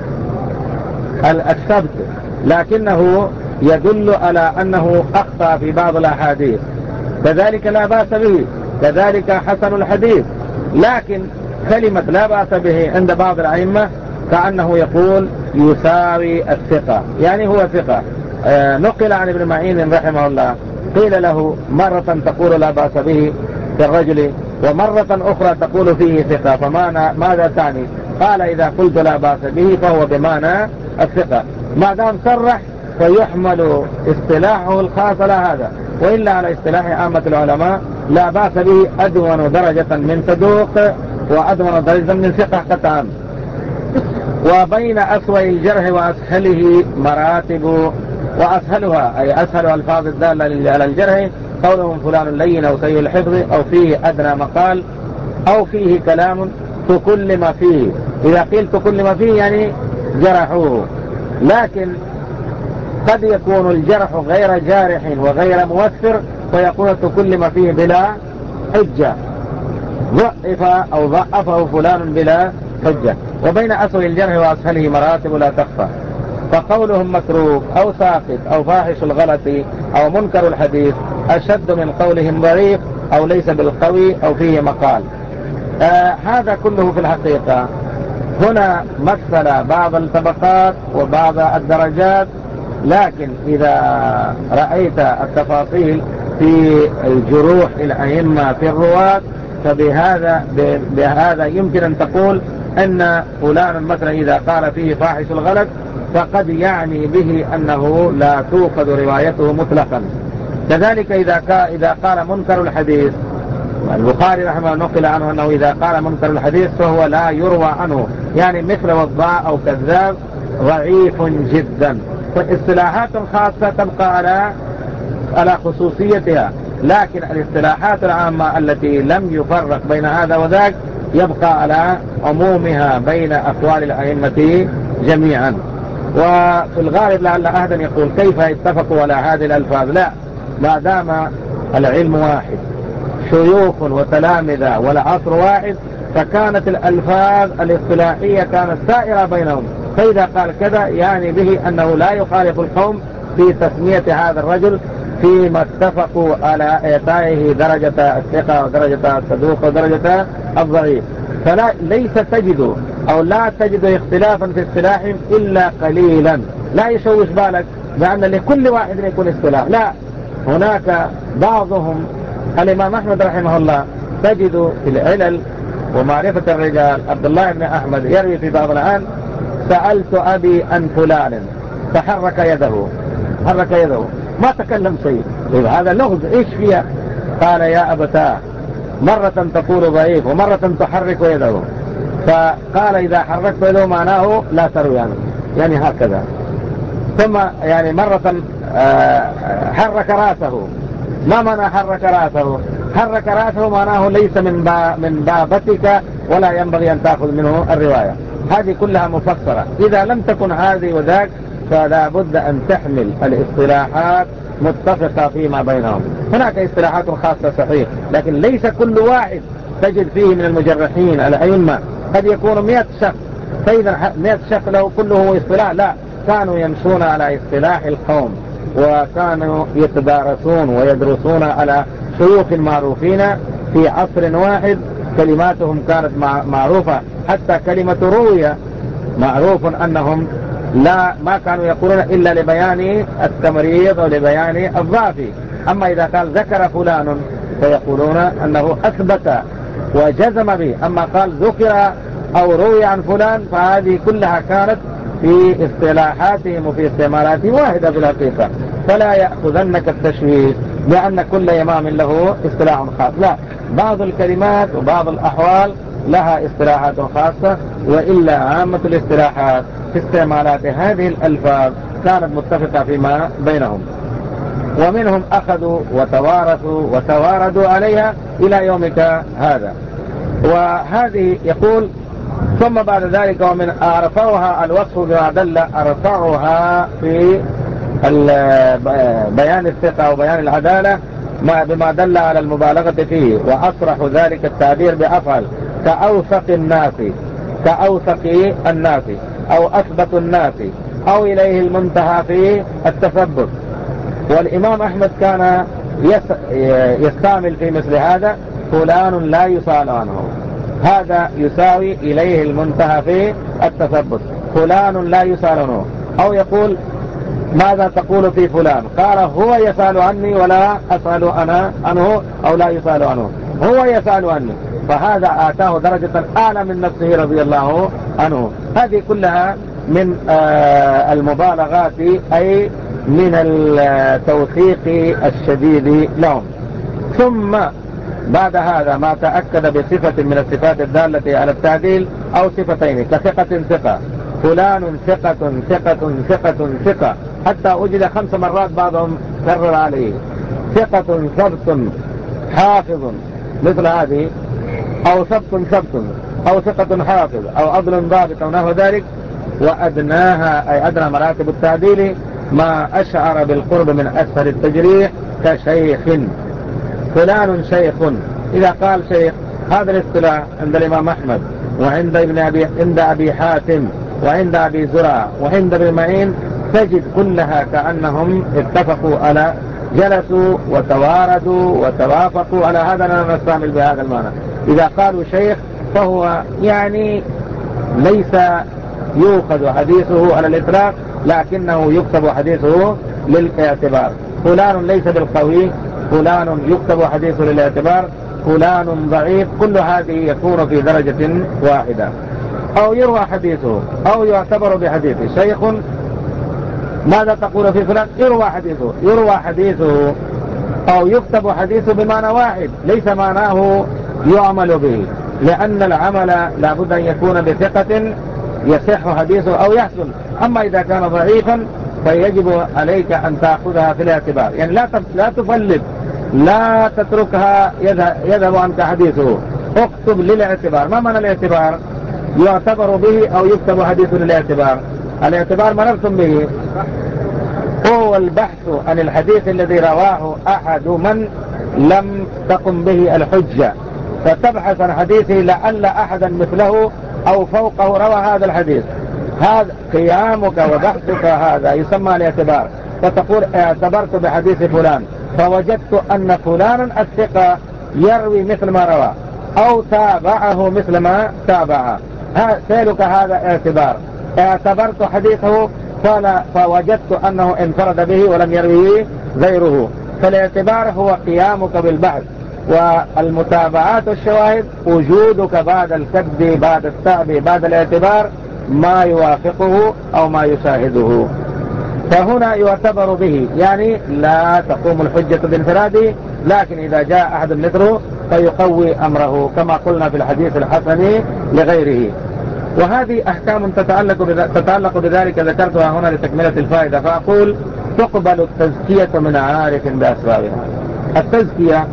[SPEAKER 1] الثبت، لكنه يدل على أنه أخطأ في بعض الأحاديث، كذلك لا بأس به، كذلك حسن الحديث. لكن كلمة لا بأس به عند بعض الأئمة كأنه يقول يساوي الثقة، يعني هو ثقة. نقل عن ابن معين رحمه الله قيل له مرة تقول لا بأس به في الرجل، ومرة أخرى تقول فيه ثقة، فماذا تعني؟ قال إذا قلت لا بأس به فهو بمعنى الثقة، ما دام صرح فيحمل اصطلاحه الخاص على هذا، وإلا على اصطلاح عامة العلماء لا بأس به أدون درجة من صدوق وأدون درجة من ثقة قطعا. وبين أسوأ الجرح وأسهله مراتب، وأسهلها أي أسهل ألفاظ الدالة على الجرح قولهم فلان لين أو سيء الحفظ أو فيه أدنى مقال أو فيه كلام تكلم فيه. إذا قيل تكلم فيه يعني جرحوه، لكن قد يكون الجرح غير جارح وغير مؤثر فيكون تكلم فيه بلا حجة، ضعف أو ضعفه فلان بلا حجة. وبين أسوأ الجرح وأسهله مراتب لا تخفى، فقولهم متروك أو ساقط أو فاحش الغلط أو منكر الحديث أشد من قولهم ضعيف أو ليس بالقوي أو فيه مقال. هذا كله في الحقيقة هنا مثل بعض الطبقات وبعض الدرجات، لكن إذا رأيت التفاصيل في الجروح الأئمة في الرواة فبهذا يمكن أن تقول أن فلان مثلا إذا قال فيه فاحش الغلط فقد يعني به أنه لا تؤخذ روايته مطلقا. كذلك إذا قال منكر الحديث، البخاري رحمه الله نقل عنه أنه إذا قال منكر الحديث فهو لا يروى عنه، يعني مثل وضاع أو كذاب ضعيف جدا. فالاصطلاحات الخاصة تبقى على خصوصيتها، لكن الاصطلاحات العامة التي لم يفرق بين هذا وذاك يبقى على عمومها بين أقوال الأئمة جميعا. وفي الغالب لعل أحدا يقول كيف اتفقوا على هذه الألفاظ؟ لا، ما دام العلم واحد، شيوخ وتلامذة والعصر واحد، فكانت الألفاظ الاصطلاحية كانت سائرة بينهم، فإذا قال كذا يعني به أنه لا يخالف القوم في تسمية هذا الرجل فيما اتفقوا على إعطائه درجة الثقة ودرجة الصدوق ودرجة الضعيف. فليس تجد أو لا تجد اختلافا في اصطلاحهم إلا قليلا، لا يشوش بالك بأن لكل واحد يكون اصطلاح، لا، هناك بعضهم الإمام أحمد رحمه الله تجد في العلل ومعرفة الرجال عبد الله بن أحمد يروي في بعض الآن سألت أبي عن فلان فحرك يده، حرك يده ما تكلم شيء. هذا لغز إيش فيها؟ قال يا أبتاه مرة تقول ضعيف ومرة تحرك يده، فقال إذا حركت يده معناه لا تروي عنه، يعني هكذا. ثم يعني مرة حرك رأسه، ما معنى حرك رأسه؟ حرك رأسه معناه ليس من بابتك ولا ينبغي أن تأخذ منه الرواية. هذه كلها مفسرة. إذا لم تكن هذه وذاك فلا بد أن تحمل الاصطلاحات متفقة فيما بينهم. هناك اصطلاحات خاصة صحيح، لكن ليس كل واحد تجد فيه من المجرحين الأئمة قد يكون 100 شخص، فإذا 100 شخص له كله اصطلاح، لا، كانوا يمشون على اصطلاح القوم وكانوا يتدارسون ويدرسون على شيوخ معروفين في عصر واحد، كلماتهم كانت معروفة، حتى كلمة روية معروف أنهم ما كانوا يقولون إلا لبيان التمريض أو لبيان الضعف. أما إذا قال ذكر فلان فيقولون أنه أثبت وجزم به، أما قال ذكر أو روي عن فلان، فهذه كلها كانت في اصطلاحاتهم وفي استعمالاتهم واحدة في الحقيقة. فلا يأخذنك التشويش بأن كل إمام له اصطلاح خاص، لا، بعض الكلمات وبعض الأحوال لها اصطلاحات خاصة، وإلا عامة الاصطلاحات في استعمالات هذه الألفاظ كانت متفقة فيما بينهم، ومنهم أخذوا وتوارثوا وتواردوا عليها إلى يومك هذا. وهذه يقول ثم بعد ذلك ومن أرفعها الوصف بما دل أرفعها في بيان الثقة وبيان العدالة بما دل على المبالغة فيه، وأصرح ذلك التعبير بأفعل كأوثق الناس أو أثبت الناس أو إليه المنتهى في التثبت. والإمام أحمد كان يستعمل في مثل هذا فلان لا يسأل عنه، هذا يساوي إليه المنتهى في التثبت، فلان لا يسأل عنه. أو يقول ماذا تقول في فلان؟ قال هو يسأل عني ولا أسأل أنا عنه، أو لا يسأل عنه، هو يسأل عني، فهذا آتاه درجة أعلى من نفسه رضي الله عنه. هذه كلها من المبالغات، أي من التوثيق الشديد لهم. ثم بعد هذا ما تأكد بصفة من الصفات الدالة على التعديل أو صفتين كثقة ثقة، فلان ثقة ثقة ثقة ثقة، حتى وجد 5 مرات بعضهم كرر عليه، ثقة ثبت حافظ مثل هذه، أو ثبت أو ثقة حافظ أو عدل ضابط أو نحو ذلك. وأدناها أي أدنى مراتب التعديل ما أشعر بالقرب من أسفل التجريح كشيخ، فلان شيخ. إذا قال شيخ، هذا الاصطلاح عند الإمام أحمد وعند عند أبي حاتم وعند أبي زرع وعند ابن معين، تجد كلها كأنهم اتفقوا على، جلسوا وتواردوا وتوافقوا على هذا، لا نستعمل بهذا المعنى. إذا قالوا شيخ فهو يعني ليس يؤخذ حديثه على الإطلاق، لكنه يكتب حديثه للاعتبار. فلان ليس بالقوي، فلان يكتب حديثه للاعتبار، فلان ضعيف، كل هذه يكون في درجة واحدة. أو يروى حديثه أو يعتبر بحديثه. شيخ ماذا تقول في فلان؟ يروى حديثه أو يكتب حديثه بمعنى واحد، ليس معناه يعمل به، لأن العمل لابد أن يكون بثقة يصح حديثه أو يحسن. أما إذا كان ضعيفا فيجب عليك أن تأخذها في الاعتبار، يعني لا تفلت، لا تتركها يذهب عنك حديثه، اكتب للاعتبار. ما معنى الاعتبار؟ يعتبر به أو يكتب حديثه للاعتبار. الاعتبار مررتم به هو البحث عن الحديث الذي رواه أحد من لم تقم به الحجة، فتبحث عن حديثه لعل أحدا مثله أو فوقه روى هذا الحديث. هذا قيامك وبحثك، هذا يسمى الاعتبار. فتقول اعتبرت بحديث فلان فوجدت أن فلانا الثقة يروي مثل ما روى أو تابعه مثل ما تابعه، سيلك هذا اعتبار. اعتبرت حديثه فوجدت أنه انفرد به ولم يرويه غيره. فالاعتبار هو قيامك بالبحث، والمتابعات والشواهد وجودك بعد الكذب بعد التعب بعد الاعتبار ما يوافقه أو ما يشاهده. فهنا يعتبر به، يعني لا تقوم الحجة بانفراده، لكن إذا جاء أحد مثله فيقوي أمره، كما قلنا في الحديث الحسن لغيره. وهذه أحكام تتعلق بذلك ذكرتها هنا لتكملة الفائدة. فأقول تقبل التزكية من عارف بأسبابها. التزكية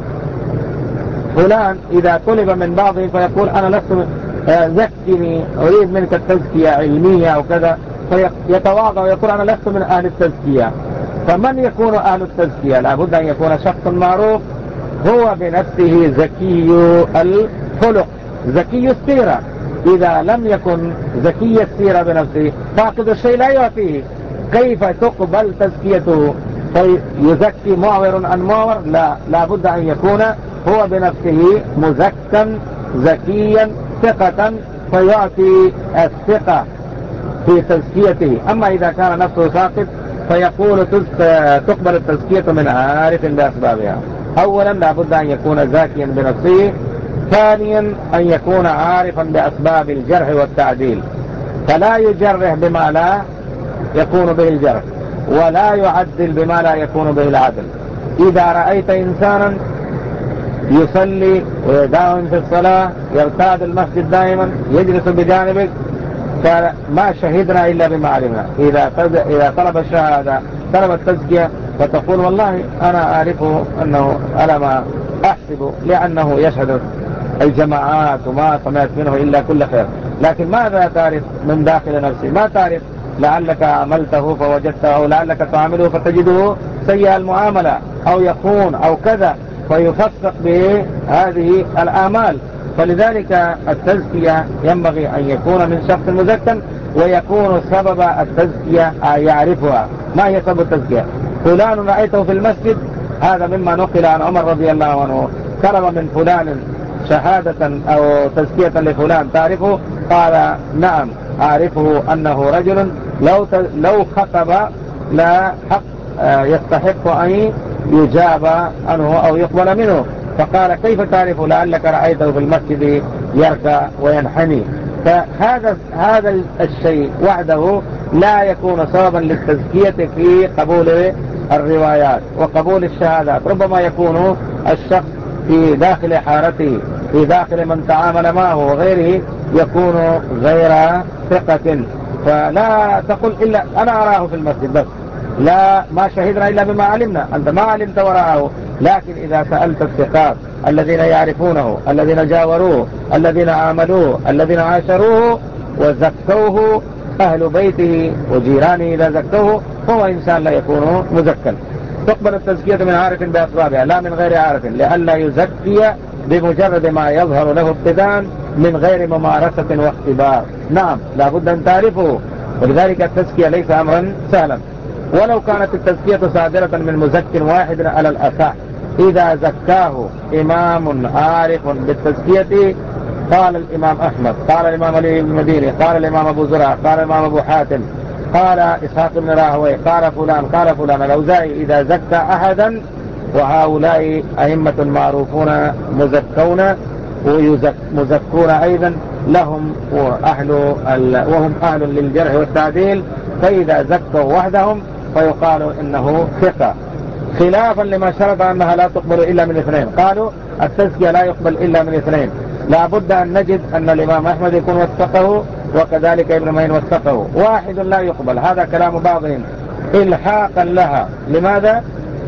[SPEAKER 1] فلان إذا طلب من بعضهم فيقول أنا لست زكني، أريد منك التزكية علمية أو كذا، فيتواضع ويقول أنا لست من أهل التزكية. فمن يكون أهل التزكية؟ لابد أن يكون شخص معروف هو بنفسه زكي الخلق زكي السيرة. إذا لم يكن زكي السيرة بنفسه فاقد الشيء لا يعطيه، كيف تقبل تزكيته؟ فيزكي معور عن معور؟ لا، لابد أن يكون هو بنفسه مزكا زكيا ثقة فيعطي الثقة في تزكيته. أما إذا كان نفسه ساقط فيقول تقبل التزكية من عارف بأسبابها. أولا لابد أن يكون زاكيا بنفسه ثانيا أن يكون عارفا بأسباب الجرح والتعديل، فلا يجرح بما لا يكون به الجرح، ولا يعدل بما لا يكون به العدل. إذا رأيت إنسانا يصلي ويداوم في الصلاة، يرتاد المسجد دائما، يجلس بجانبك، فما شهدنا إلا بما علمنا. إذا طلب الشهادة، طلب التزكية، فتقول والله أنا أعرفه أنه أنا ما أحسب، لأنه يشهد الجماعات وما سمعت منه إلا كل خير. لكن ماذا تعرف من داخل نفسه؟ ما تعرف، لعلك عملته فوجدته، أو لعلك تعامله فتجده سيء المعاملة، أو يخون أو كذا، فيفسق بهذه الآمال. فلذلك التزكية ينبغي أن يكون من شخص مزكى، ويكون سبب التزكية يعرفها. ما هي سبب التزكية؟ فلان رأيته في المسجد، هذا مما نقل عن عمر رضي الله عنه، طلب من فلان شهادة أو تزكية لفلان، تعرفه؟ قال نعم أعرفه، أنه رجل لو خطب لا حق يستحق أن يجاب عنه أو يقبل منه. فقال كيف تعرف؟ لعلك رأيته في المسجد يركع وينحني. فهذا الشيء وحده لا يكون سببا للتزكية في قبول الروايات وقبول الشهادات. ربما يكون الشخص في داخل حارته، في داخل من تعامل معه وغيره، يكون غير ثقة. فلا تقل إلا أنا أراه في المسجد بس، لا، ما شهدنا إلا بما علمنا. أنت ما علمت وراءه. لكن إذا سألت الثقات الذين يعرفونه، الذين جاوروه، الذين عاملوه، الذين عاشروه وزكوه، أهل بيته وجيرانه إذا زكوه، هو إنسان لا يكون مزكا. تقبل التزكية من عارف بأسبابها لا من غير عارف، لئلا يزكي بمجرد ما يظهر له ابتداء من غير ممارسة واختبار. نعم لابد أن تعرفه. ولذلك التزكية ليس أمرا سهلا. ولو كانت التزكية صادرة من مزك واحد على الأصح، إذا زكاه إمام عارف بالتزكية، قال الإمام أحمد، قال الإمام علي بن المديني، قال الإمام أبو زرع، قال الإمام أبو حاتم، قال إسحاق بن راهوي، قال فلان، قال فلان الأوزاعي، إذا زكى أحدا، وهؤلاء أئمة معروفون مزكون ومزكون أيضا، وهم أهل للجرح والتعديل، فإذا زكوا وحدهم فيقال إنه ثقة، خلافا لما شرط أنها لا تقبل إلا من اثنين. قالوا التزكية لا يقبل إلا من اثنين. لا بد أن نجد أن الإمام أحمد يكون وثقه، وكذلك ابن معين وثقه. واحد لا يقبل، هذا كلام بعضهم إلحاقا لها. لماذا؟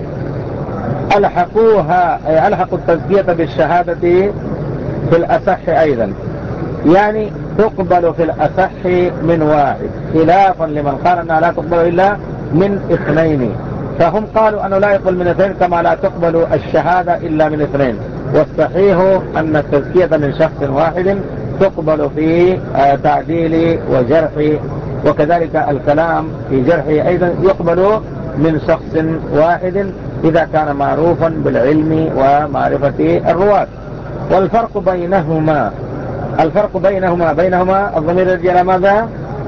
[SPEAKER 1] ألحقوا التزكية بالشهادة في الأصح أيضا، يعني تقبل في الأصح من واحد، خلافا لمن قال أنها لا تقبل إلا من اثنين. فهم قالوا أنه لا يقبل من اثنين، كما لا تقبل الشهادة إلا من اثنين. والصحيح أن التزكية من شخص واحد تقبل في تعديل وجرح، وكذلك الكلام في جرحه أيضا يقبل من شخص واحد إذا كان معروفا بالعلم ومعرفة الرواة. والفرق بينهما الضمير يرجع إلى ماذا؟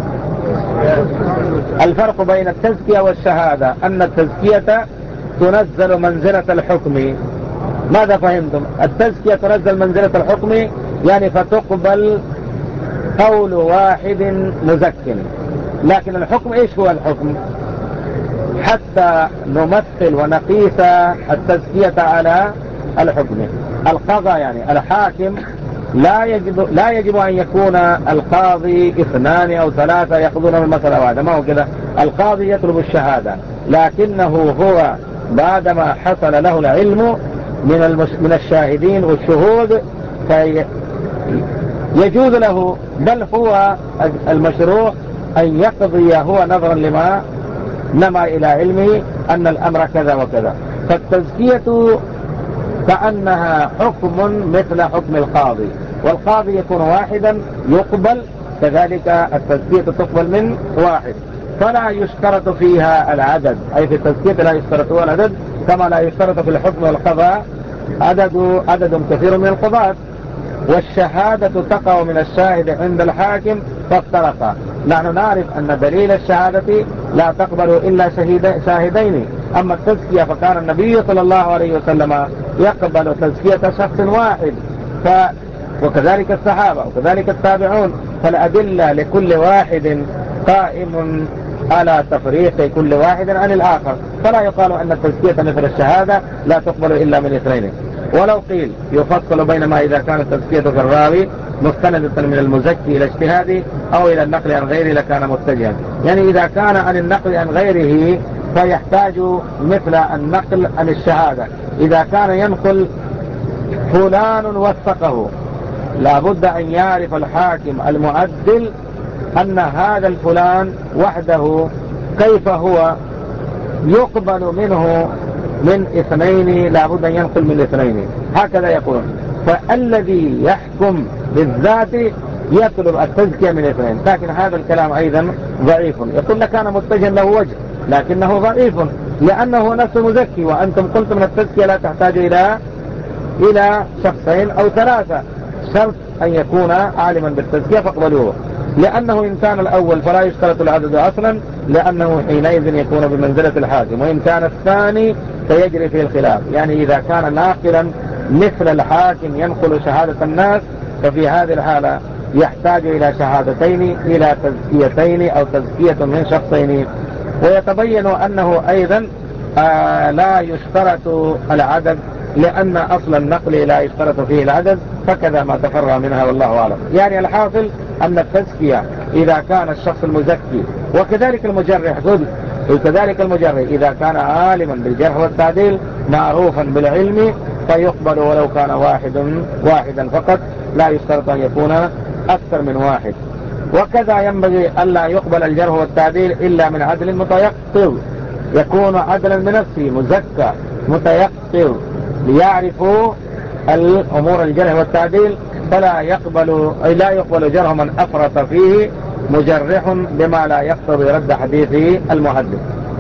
[SPEAKER 1] الفرق بين التزكية والشهادة أن التزكية تنزل منزلة الحكم. ماذا فهمتم؟ التزكية تنزل منزلة الحكم، يعني فتقبل قول واحد مزكٍ. لكن الحكم ايش هو الحكم؟ حتى نمثل ونقيس التزكية على الحكم. القضاء يعني الحاكم لا يجب أن يكون القاضي اثنان أو ثلاثة يقضون المسألة واحدة، ما هو كذا. القاضي يطلب الشهادة، لكنه هو بعدما حصل له العلم من الشاهدين والشهود يجوز له، بل هو المشروع أن يقضي هو نظرا لما نما إلى علمه أن الأمر كذا وكذا. فالتزكية كأنها حكم مثل حكم القاضي، والقاضي يكون واحدا يقبل، كذلك التزكية تقبل من واحد. فلا يشترط فيها العدد، أي في التزكية لا يشترط فيها العدد، كما لا يشترط في الحكم والقضاء عدد كثير من القضاء. والشهادة تقع من الشاهد عند الحاكم فافترقا. نحن نعرف أن دليل الشهادة لا تقبل إلا شاهدين. أما التزكية فكان النبي صلى الله عليه وسلم يقبل تزكية شخص واحد، وكذلك الصحابة وكذلك التابعون، فالأدلة لكل واحد قائم على تفريق كل واحد عن الآخر، فلا يقال أن التزكية مثل الشهادة لا تقبل إلا من اثنين. ولو قيل يفصل بين ما إذا كانت التزكية في الراوي مستندة من المزكي إلى اجتهاده أو إلى النقل عن غيره لكان متجها. يعني إذا كان عن النقل عن غيره فيحتاج مثل النقل عن الشهادة. إذا كان ينقل فلان وثقه لابد أن يعرف الحاكم المعدل أن هذا الفلان وحده كيف هو يقبل منه من اثنين، لابد أن ينقل من اثنين، هكذا يقول. فالذي يحكم بالذات يطلب التزكية من اثنين، لكن هذا الكلام أيضا ضعيف. يقول لك أنا متجه له وجه لكنه ضعيف لأنه نفس مزكي، وأنتم قلتم أن التزكية لا تحتاج إلى شخصين أو ثلاثة، شرط أن يكون عالما بالتزكية فاقبلوه، لأنه إن كان الأول فلا يشترط العدد أصلا لأنه حينئذ يكون بمنزلة الحاكم، وإن كان الثاني فيجري فيه الخلاف. يعني إذا كان ناقلا مثل الحاكم ينقل شهادة الناس ففي هذه الحالة يحتاج إلى شهادتين إلى تزكيتين أو تزكية من شخصين. ويتبين أنه أيضا لا يشترط العدد لأن أصل النقل لا يشترط فيه العدد، فكذا ما تفرع منها والله أعلم. يعني الحاصل أن التزكية إذا كان الشخص المزكي وكذلك المجرح وكذلك المجرح إذا كان عالما بالجرح والتعديل معروفا بالعلم فيقبل ولو كان واحدا فقط، لا يشترط أن يكون أكثر من واحد. وكذا ينبغي ألا يقبل الجرح والتعديل إلا من عدل متيقظ، يكون عدلا بنفسه مزكى متيقظ ليعرفوا الأمور الجرح والتعديل، فلا يقبل جرح من أفرط فيه مجرح بما لا يقتضي رد حديث المحدث،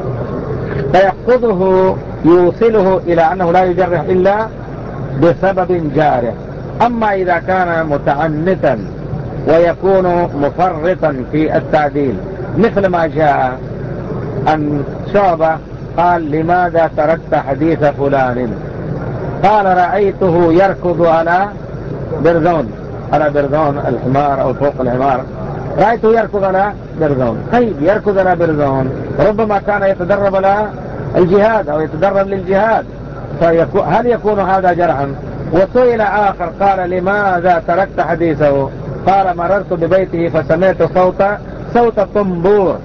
[SPEAKER 1] فيأخذه يوصله إلى أنه لا يجرح إلا بسبب جارح. أما إذا كان متعنتا ويكون مفرطا في التعديل مثل ما جاء عن شعبة قال لماذا تركت حديث فلان، قال رأيته يركض على برزون الحمار أو فوق الحمار، رأيته يركض على برزون. طيب يركض على برزون ربما كان يتدرب على الجهاد أو يتدرب للجهاد، هل يكون هذا جرحا؟ وسئل آخر قال لماذا تركت حديثه، قال مررت ببيته فسمعت صوت الطنبور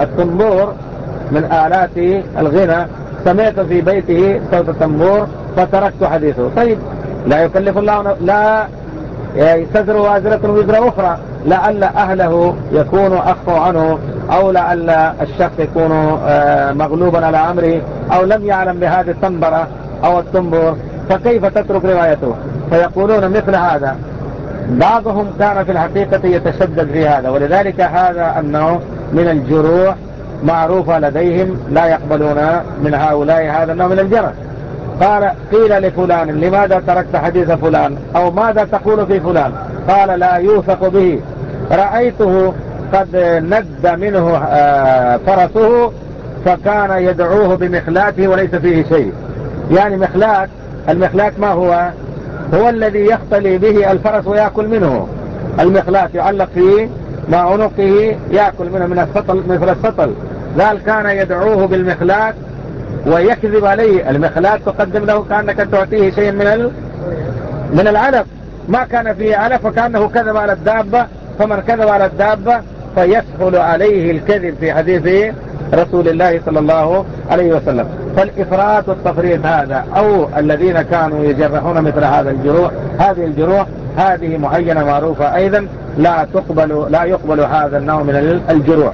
[SPEAKER 1] من آلات الغنى، سمعت في بيته صوت الطنبور فتركت حديثه. طيب لا يكلف الله، لا تزر وازرة وزر أخرى، لعل أهله يكونوا أخفوا عنه أو لعل الشخص يكون مغلوبا على أمره أو لم يعلم بهذه التنبرة أو التنبور، فكيف تترك روايته؟ فيقولون مثل هذا. بعضهم كان في الحقيقة يتشدد في هذا، ولذلك هذا النوع من الجروح معروفة لديهم، لا يقبلون من هؤلاء هذا النوع من الجرح. قيل لفلان لماذا تركت حديث فلان أو ماذا تقول في فلان، قال لا يوثق به، رأيته قد ند منه فرسه فكان يدعوه بمخلاته وليس فيه شيء. يعني المخلات ما هو الذي يختلي به الفرس ويأكل منه، المخلات يعلق فيه مع عنقه يأكل منه من السطل مثل السطل، ذال كان يدعوه بالمخلات ويكذب عليه. المخلات تقدم له كأنك تعطيه شيء من العلف، ما كان فيه علف فكأنه كذب على الدابة، فمن كذب على الدابة فيسهل عليه الكذب في حديث رسول الله صلى الله عليه وسلم. فالإفراط والتفريط هذا أو الذين كانوا يجرحون مثل هذه الجروح هذه معينة معروفة أيضا، لا يقبل هذا النوع من الجروح.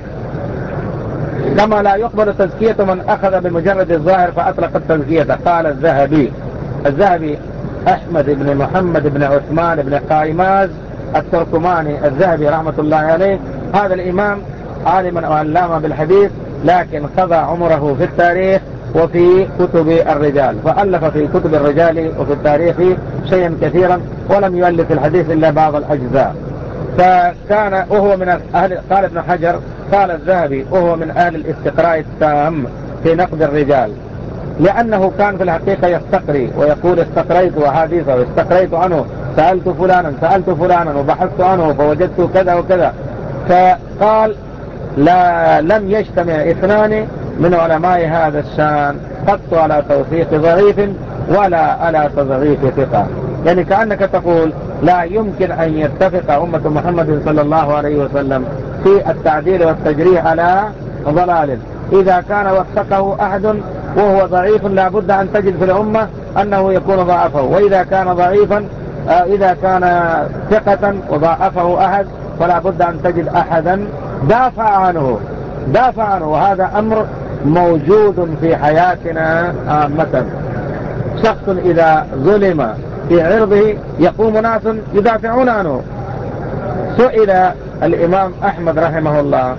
[SPEAKER 1] كما لا يقبل تزكية من أخذ بمجرد الظاهر فأطلق التزكية. قال الذهبي أحمد بن محمد بن عثمان بن قايماز التركماني الذهبي رحمة الله عليه، هذا الإمام عالما وعلامة بالحديث، لكن قضى عمره في التاريخ وفي كتب الرجال، فألف في كتب الرجال وفي التاريخ شيئا كثيرا، ولم يؤلف الحديث إلا بعض الأجزاء. فكان وهو من أهل، قال ابن حجر قال الذهبي وهو من أهل الاستقراء التام في نقد الرجال، لأنه كان في الحقيقة يستقري ويقول استقريت أحاديثه واستقريت عنه سألت فلانا وبحثت عنه فوجدت كذا وكذا. فقال لم يجتمع اثنان من علماء هذا الشان قط على توثيق ضعيف ولا على تضعيف ثقة. يعني كأنك تقول لا يمكن أن يتفق أمة محمد صلى الله عليه وسلم في التعديل والتجريح على ضلال. إذا كان وثقه أحد وهو ضعيف لا بد أن تجد في الأمة أنه يكون ضعفه، وإذا كان ضعيفا إذا كان ثقة وضعفه أحد فلا بد أن تجد أحدا دافع عنه. وهذا أمر موجود في حياتنا عامة. شخص إذا ظلم في عرضه يقوم ناس يدافعون عنه. سئل الإمام أحمد رحمه الله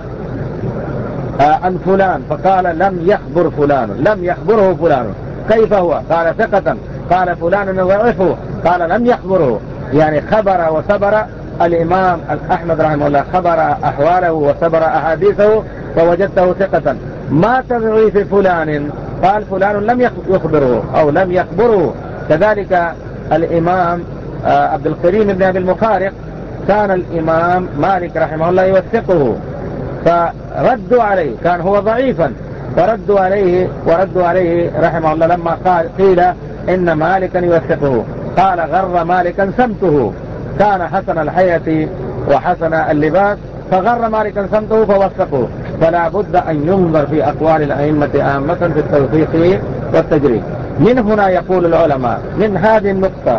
[SPEAKER 1] عن فلان فقال لم يخبره فلان. كيف هو؟ قال ثقة. قال فلان يضعفه. قال لم يخبره، يعني خبر وسبر. الإمام أحمد رحمه الله خبر أحواله وسبر أحاديثه فوجدته ثقة. ما تضعيف فلان؟ قال فلان لم يخبره أو لم يخبره. كذلك الإمام عبد الكريم بن أبي المخارق كان الإمام مالك رحمه الله يوثقه، فردوا عليه، كان هو ضعيفا فردوا عليه رحمه الله لما قيل إن مالكا يوثقه. قال غر مالكا سمته، كان حسن الحية وحسن اللباس فغر مالكا سمته فوثقه. فلا بد أن ينظر في أقوال الأئمة عامة في التوثيق والتجريد. من هنا يقول العلماء من هذه النقطة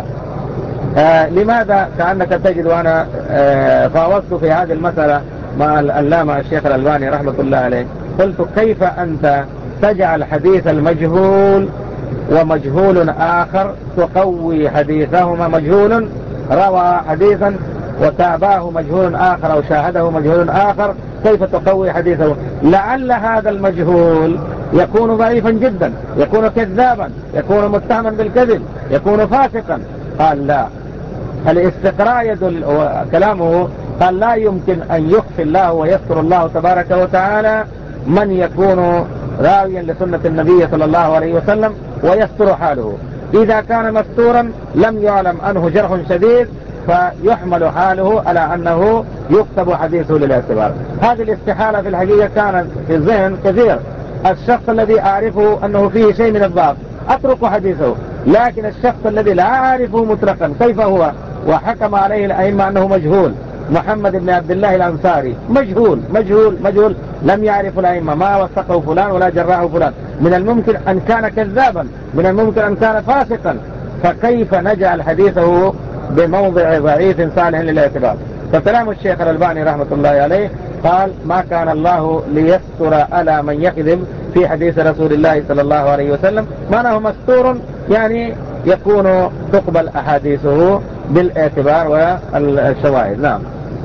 [SPEAKER 1] لماذا كأنك تجد وأنا فاوضت في هذه المسألة مع العلامة الشيخ الألباني رحمة الله عليه، قلت كيف أنت تجعل حديث المجهول ومجهول آخر تقوي حديثهما؟ مجهول روى حديثا وتابعه مجهول آخر أو شاهده مجهول آخر، كيف تقوي حديثه؟ لعل هذا المجهول يكون ضعيفا جدا، يكون كذابا، يكون متهما بالكذب، يكون فاسقا. قال لا، الاستقراء يدل كلامه. قال لا يمكن أن يخفي الله ويستر الله تبارك وتعالى من يكون راويا لسنة النبي صلى الله عليه وسلم ويستر حاله. إذا كان مستورا لم يعلم عنه جرح شديد فيحمل حاله على أنه يكتب حديثه للاعتبار. هذه الاستحالة في الحقيقة كانت في الذهن كثير. الشخص الذي أعرفه أنه فيه شيء من الضعف أترك حديثه، لكن الشخص الذي لا أعرفه مطلقا كيف هو وحكم عليه الأئمة أنه مجهول، محمد بن عبد الله الأنصاري مجهول لم يعرف الأئمة، ما وثقه فلان ولا جراه فلان، من الممكن أن كان كذابا، من الممكن أن كان فاسقا، فكيف نجعل حديثه بموضع ضعيف صالح للاعتبار؟ فكلام الشيخ الألباني رحمة الله عليه قال ما كان الله ليستر على من يكذب في حديث رسول الله صلى الله عليه وسلم، معناه مستور يعني يكون تقبل أحاديثه بالاعتبار والشواهد. نعم.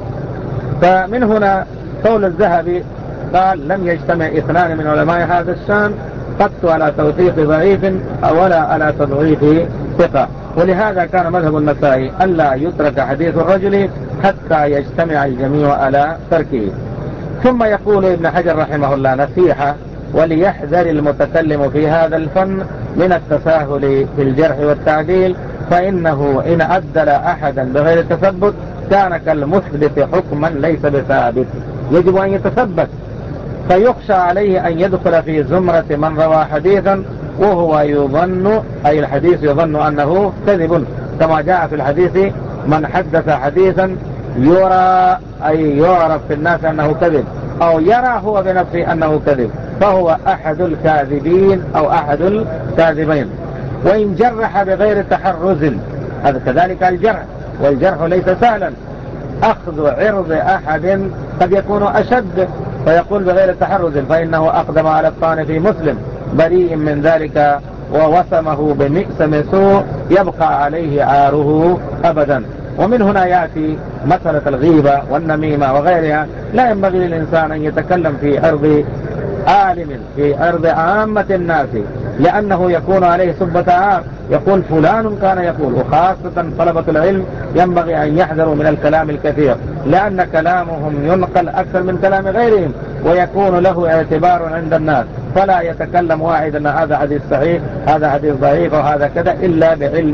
[SPEAKER 1] فمن هنا قول الذهبي قال لم يجتمع اثنان من علماء هذا الشان قط على توثيق ضعيف ولا على تضعيف ثقة. ولهذا كان مذهب النسائي ألا يترك حديث الرجل حتى يجتمع الجميع على تركه. ثم يقول ابن حجر رحمه الله نصيحة: وليحذر المتكلم في هذا الفن من التساهل في الجرح والتعديل، فإنه إن عدل أحدا بغير تثبت كان كالمثبت حكما ليس بثابت. يجب أن يتثبت، فيخشى عليه أن يدخل في زمرة من روى حديثا وهو يظن، أي الحديث يظن أنه كذب، كما جاء في الحديث من حدث حديثا يرى أي يعرف في الناس أنه كذب، أو يرى هو بنفسه أنه كذب، فهو أحد الكاذبين أو أحد الكاذبين. وإن جرح بغير تحرز، هذا كذلك الجرح، والجرح ليس سهلا. أخذ عرض أحد قد يكون أشد، فيقول بغير تحرز فإنه أقدم على الطعن في مسلم بريء من ذلك ووسمه بمئسم سوء يبقى عليه عاره أبدا. ومن هنا يأتي مسألة الغيبة والنميمة وغيرها. لا ينبغي للإنسان أن يتكلم في أرض عالم، في أرض عامة الناس، لأنه يكون عليه سبة عار، يقول فلان كان يقول. وخاصة طلبة العلم ينبغي أن يحذروا من الكلام الكثير، لأن كلامهم ينقل أكثر من كلام غيرهم ويكون له اعتبار عند الناس، فلا يتكلم واحد أن هذا حديث صحيح هذا حديث ضعيف وهذا كذا إلا بعلم.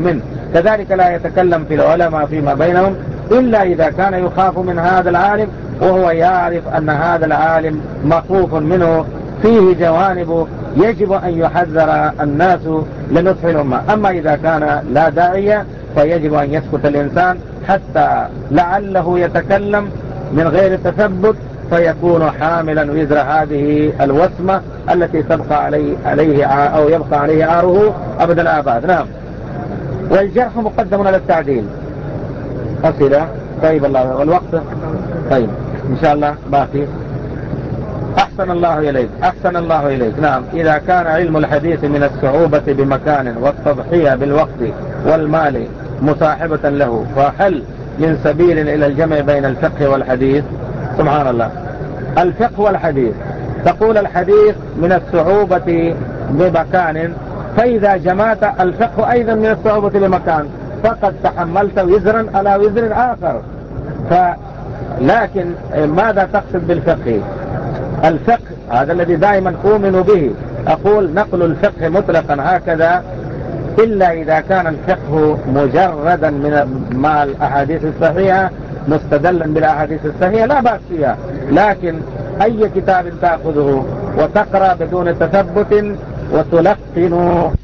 [SPEAKER 1] كذلك لا يتكلم في العلماء فيما بينهم إلا إذا كان يخاف من هذا العالم، وهو يعرف أن هذا العالم مخوف منه، فيه جوانب يجب أن يحذر الناس لنصح الأمة. أما إذا كان لا داعية فيجب أن يسكت الإنسان حتى لعله يتكلم من غير تثبت، فيكون حاملا وزر هذه الوسمة التي تبقى عليه أو يبقى عليه عاره أبد الآباد. نعم. والجرح مقدم على التعديل. أسئلة؟ طيب الله والوقت. طيب إن شاء الله باقي. أحسن الله إليك، أحسن الله إليك. نعم. إذا كان علم الحديث من الصعوبة بمكان والتضحية بالوقت والمال مصاحبة له، فهل من سبيل إلى الجمع بين الفقه والحديث؟ سبحان الله. الفقه والحديث، تقول الحديث من الصعوبة بمكان، فإذا جمعت الفقه أيضا من الصعوبة بمكان فقد تحملت وزرا على وزر آخر. لكن ماذا تقصد بالفقه؟ الفقه هذا الذي دائما أؤمن به، أقول نقل الفقه مطلقا هكذا إلا إذا كان الفقه مجردا مع الأحاديث الصحيحة مستدلا بالأحاديث الصحيحة لا بأس فيها، لكن أي كتاب تأخذه وتقرأ بدون تثبت وتلقن